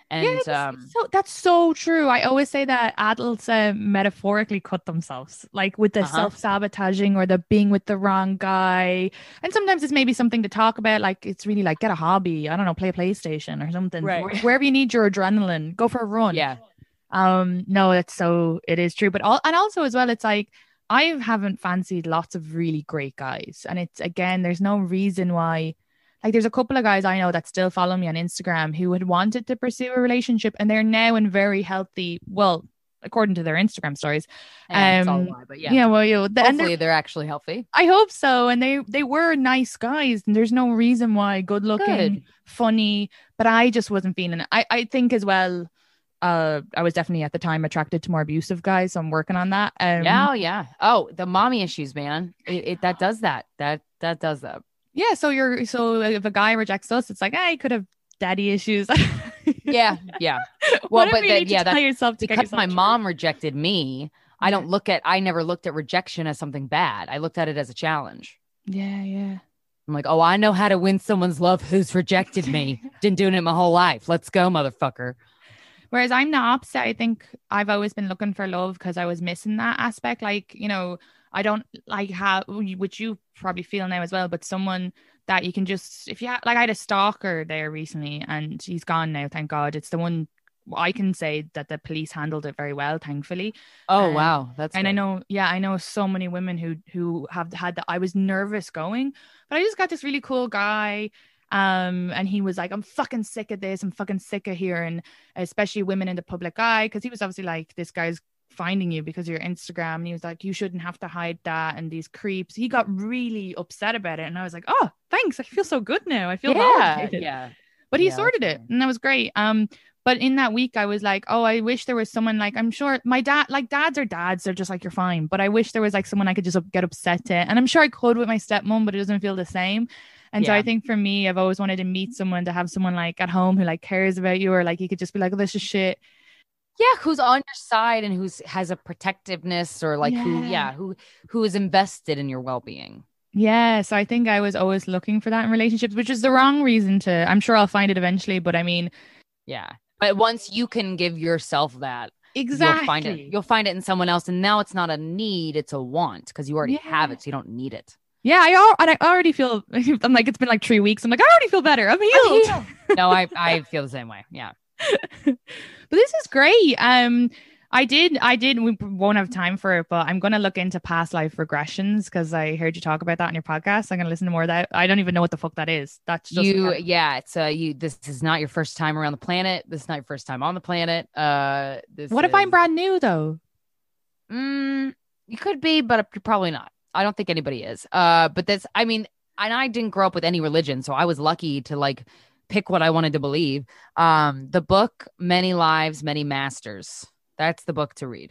And Yeah, it's- um, so that's so true. I always say that adults uh, metaphorically cut themselves, like with the Uh-huh. self-sabotaging or the being with the wrong guy. And sometimes it's maybe something to talk about, like it's really like get a hobby. I don't know, play a PlayStation or something. Right. Where- Wherever you need your adrenaline, go for a run. yeah, Um, no, it's so it is true. But all and also as well, it's like I haven't fancied lots of really great guys. And it's again, there's no reason why. Like there's a couple of guys I know that still follow me on Instagram who had wanted to pursue a relationship and they're now in very healthy, well, according to their Instagram stories. and it's all Um, a lie, but yeah, Yeah, well, you know, the, and hopefully they're- they're actually healthy. I hope so. And they they were nice guys, and there's no reason why good looking, Good. funny, but I just wasn't feeling it. I, I think as well, uh, I was definitely at the time attracted to more abusive guys, so I'm working on that. Um, yeah, oh, yeah. Oh, the mommy issues, man. It, it that does that. That that does that. yeah. So you're so if a guy rejects us, it's like, hey, he could have daddy issues. Yeah, yeah. Well, Whatever but you that- need to yeah, tell that's yourself to get because yourself my through. mom rejected me. I Yeah. don't look at. I never looked at rejection as something bad. I looked at it as a challenge. Yeah, yeah. I'm like, oh, I know how to win someone's love who's rejected me. Been doing it my whole life. Let's go, motherfucker. Whereas I'm the opposite. I think I've always been looking for love because I was missing that aspect. Like, you know, I don't like how, which you probably feel now as well, but someone that you can just, if you ha- like, I had a stalker there recently and he's gone now, thank God. It's the one I can say that the police handled it very well, thankfully. Oh Um, wow, that's And I good. know, yeah, I know so many women who who have had that. I was nervous going, but I just got this really cool guy. Um, and he was like, I'm fucking sick of this. I'm fucking sick of hearing, especially women in the public eye. Cause he was obviously like, this guy's finding you because of your Instagram. And he was like, you shouldn't have to hide that. And these creeps, he got really upset about it. And I was like, oh, thanks. I feel so good now. I feel yeah, validated. yeah. But he Yeah, sorted that's it fine. and that was great. Um, but in that week, I was like, oh, I wish there was someone like, I'm sure my dad, like dads are dads. They're just like, you're fine. But I wish there was like someone I could just get upset to. And I'm sure I could with my stepmom, but it doesn't feel the same. And so Yeah. I think for me, I've always wanted to meet someone, to have someone like at home who like cares about you, or like you could just be like, oh, this is shit. Yeah, who's on your side and who's has a protectiveness or like who, Yeah. yeah, who who is invested in your well being. Yeah. So I think I was always looking for that in relationships, which is the wrong reason to. I'm sure I'll find it eventually. But I mean, Yeah, but once you can give yourself that, exactly. you'll find it. You'll find it in someone else, and now it's not a need; it's a want because you already Yeah. have it, so you don't need it. Yeah, I al- and I already feel. I'm like, it's been like three weeks. I'm like, I already feel better. I'm healed. No, I I feel the same way. Yeah. But this is great. Um, I did, I did. We won't have time for it, but I'm gonna look into past life regressions because I heard you talk about that on your podcast. I'm gonna listen to more of that. I don't even know what the fuck that is. That's just You, yeah, it's uh, you. This is not your first time around the planet. This is not your first time on the planet. Uh, this What if I'm is- brand new though? Mm, you could be, but you're probably not. I don't think anybody is. Uh, but that's, I mean, and I didn't grow up with any religion, so I was lucky to like pick what I wanted to believe. Um, the book Many Lives, Many Masters. That's the book to read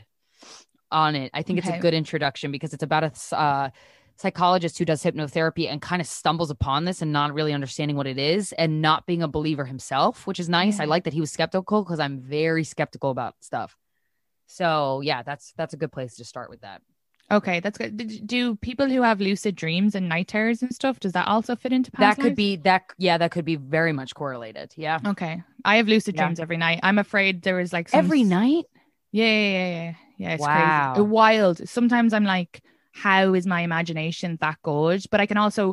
on it. I think it's Okay. a good introduction because it's about a uh, psychologist who does hypnotherapy and kind of stumbles upon this and not really understanding what it is and not being a believer himself, which is nice. I Yeah. like that he was skeptical because I'm very skeptical about stuff. So yeah, that's that's a good place to start with that. Okay, that's good. Did- Do people who have lucid dreams and night terrors and stuff, does that also fit into past That could lives? be that yeah, that could be very much correlated. Yeah. Okay, I have lucid Yeah. dreams every night. I'm afraid there was like some Every s- night? Yeah, yeah, yeah, yeah. Yeah, it's Wow. crazy. Wild. Sometimes I'm like, how is my imagination that good? But I can also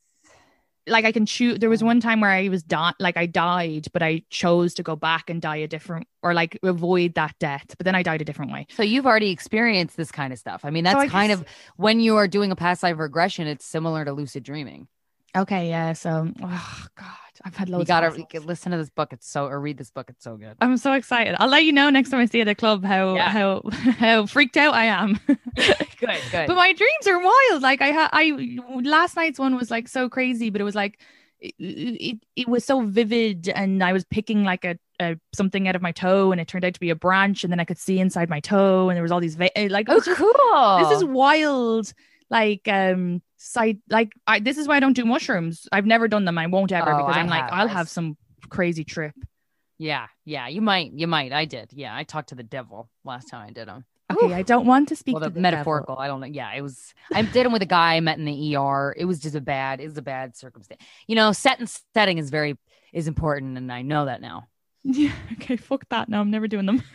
like I can choose. There was one time where I was di- like I died, but I chose to go back and die a different or like avoid that death. But then I died a different way. So you've already experienced this kind of stuff. I mean, that's So I kind guess- of when you are doing a past life regression, it's similar to lucid dreaming. Okay, yeah. So, oh god, I've had loads. You gotta of you can listen to this book. It's so or read this book. It's so good. I'm so excited. I'll let you know next time I see you at the club how Yeah. how how freaked out I am. Good, good. But my dreams are wild. Like I had, I last night's one was like so crazy, but it was like it, it, it was so vivid, and I was picking like a, a something out of my toe, and it turned out to be a branch, and then I could see inside my toe, and there was all these va- like it oh, was just- cool. this is wild. Like um, side like I this is why I don't do mushrooms. I've never done them. I won't ever Oh, because I I'm like have. I'll I have s- some crazy trip. yeah, yeah. You might, you might. I did. Yeah, I talked to the devil last time I did them. Okay, I don't want to speak Well, to the the metaphorical. devil. I don't know. Yeah, it was. I did them with a guy I met in the E R. It was just a bad. It was a bad circumstance. You know, set and setting is very is important, and I know that now. Yeah. Okay. Fuck that. No, I'm never doing them.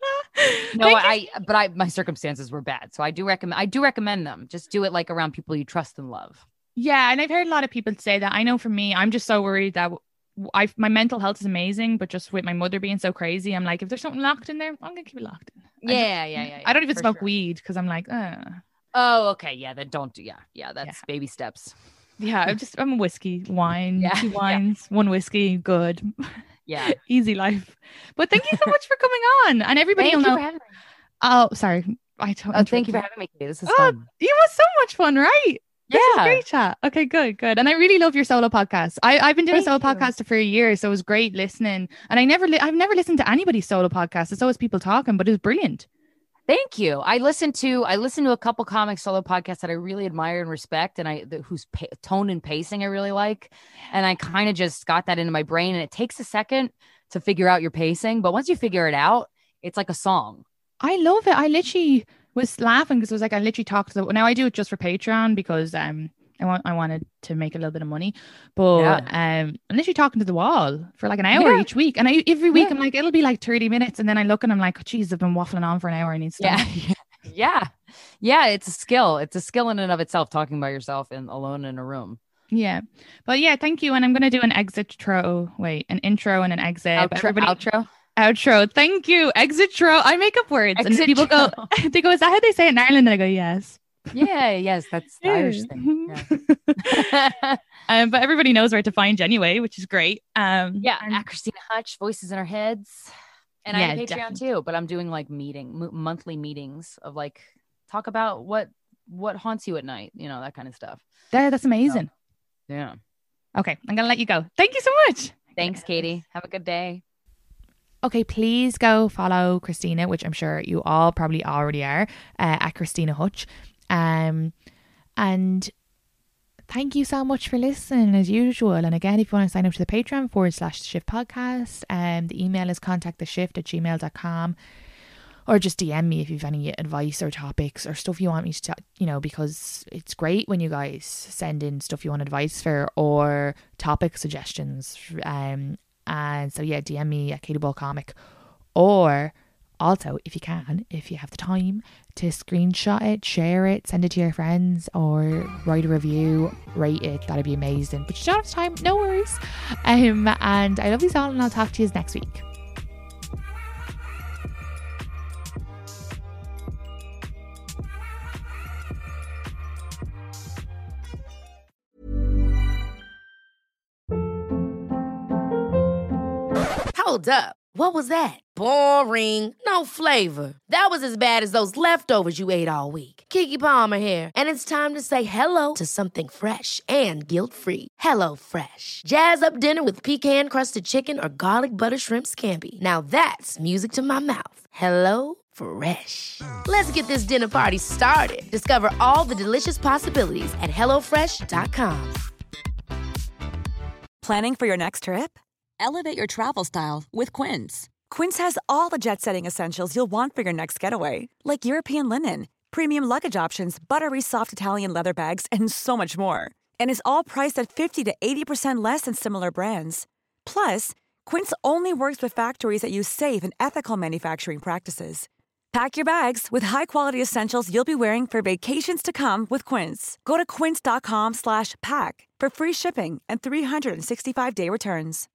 No, I, but I, my circumstances were bad. So I do recommend, I do recommend them. Just do it like around people you trust and love. Yeah. And I've heard a lot of people say that. I know for me, I'm just so worried that I, my mental health is amazing, but just with my mother being so crazy, I'm like, if there's something locked in there, I'm going to keep it locked in. Yeah, just, yeah, yeah, yeah. I don't even smoke sure. weed because I'm like, uh. Oh, okay. Yeah. Then don't do, yeah. Yeah. That's Yeah. baby steps. Yeah. I'm just, I'm a whiskey, wine, Yeah, two yeah. wines, one whiskey. Good. Yeah. Easy life. But thank you so much for coming on. And everybody Thank will you know. for having me. Oh, sorry. I don't Oh, thank you for having me. This is Oh, fun. it was so much fun, right? This Yeah. is great chat. Okay, good, good. And I really love your solo podcast. I, I've been doing Thank a solo you. podcast for a year, so it was great listening. And I never, li- I've never listened to anybody's solo podcast. It's always people talking, but it was brilliant. Thank you. I listened to I listened to a couple comic solo podcasts that I really admire and respect, and I the, whose pa- tone and pacing I really like, and I kind of just got that into my brain. And it takes a second to figure out your pacing, but once you figure it out, it's like a song. I love it. I literally was laughing because it was like I literally talked to the. Now I do it just for Patreon because um I want I wanted to make a little bit of money, but Yeah. um I'm literally talking to the wall for like an hour Yeah. each week, and I every week Yeah. I'm like it'll be like thirty minutes, and then I look and I'm like, geez, I've been waffling on for an hour. I need to stop. Yeah, yeah, yeah. It's a skill. It's a skill in and of itself. Talking by yourself and alone in a room. Yeah, but yeah, thank you. And I'm gonna do an exit tro. Wait, an intro and an exit. But Outro. everybody, outro. outro. Thank you. Exit tro. I make up words, and Exit people go. tro. They go, is that how they say it in Ireland? And I go, yes. Yeah. Yes. That's the Irish thing. Yeah. um, but everybody knows where to find you anyway, which is great. Um, Yeah, and- at Christina Hutch, Voices in Our Heads. And I have a Yeah, Patreon definitely. too, but I'm doing like meeting m- monthly meetings of like talk about what what haunts you at night, you know, that kind of stuff. There, that's amazing. Yeah. Okay, I'm gonna let you go. Thank you so much. Thanks, Katie. Have a good day. Okay, please go follow Christina, which I'm sure you all probably already are, uh, at Christina Hutch. Um, and thank you so much for listening as usual. And again, if you want to sign up to the Patreon forward slash the shift podcast, um, the email is contact the shift at gmail dot com, or just D M me if you have any advice or topics or stuff you want me to, ta- you know, because it's great when you guys send in stuff you want advice for or topic suggestions. Um, and so yeah, D M me at Katie Ball Comic, or also if you can, if you have the time, to screenshot it, share it, send it to your friends, or write a review, rate it. That'd be amazing. But you don't have time, no worries. Um, and I love you all, and I'll talk to you next week. Hold up. What was that? Boring. No flavor. That was as bad as those leftovers you ate all week. Keke Palmer here, and it's time to say hello to something fresh and guilt-free. Hello Fresh. Jazz up dinner with pecan-crusted chicken or garlic butter shrimp scampi. Now that's music to my mouth. Hello Fresh. Let's get this dinner party started. Discover all the delicious possibilities at hello fresh dot com. Planning for your next trip? Elevate your travel style with Quince. Quince has all the jet-setting essentials you'll want for your next getaway, like European linen, premium luggage options, buttery soft Italian leather bags, and so much more. And is all priced at fifty to eighty percent less than similar brands. Plus, Quince only works with factories that use safe and ethical manufacturing practices. Pack your bags with high-quality essentials you'll be wearing for vacations to come with Quince. Go to quince dot com slash pack for free shipping and three sixty-five day returns.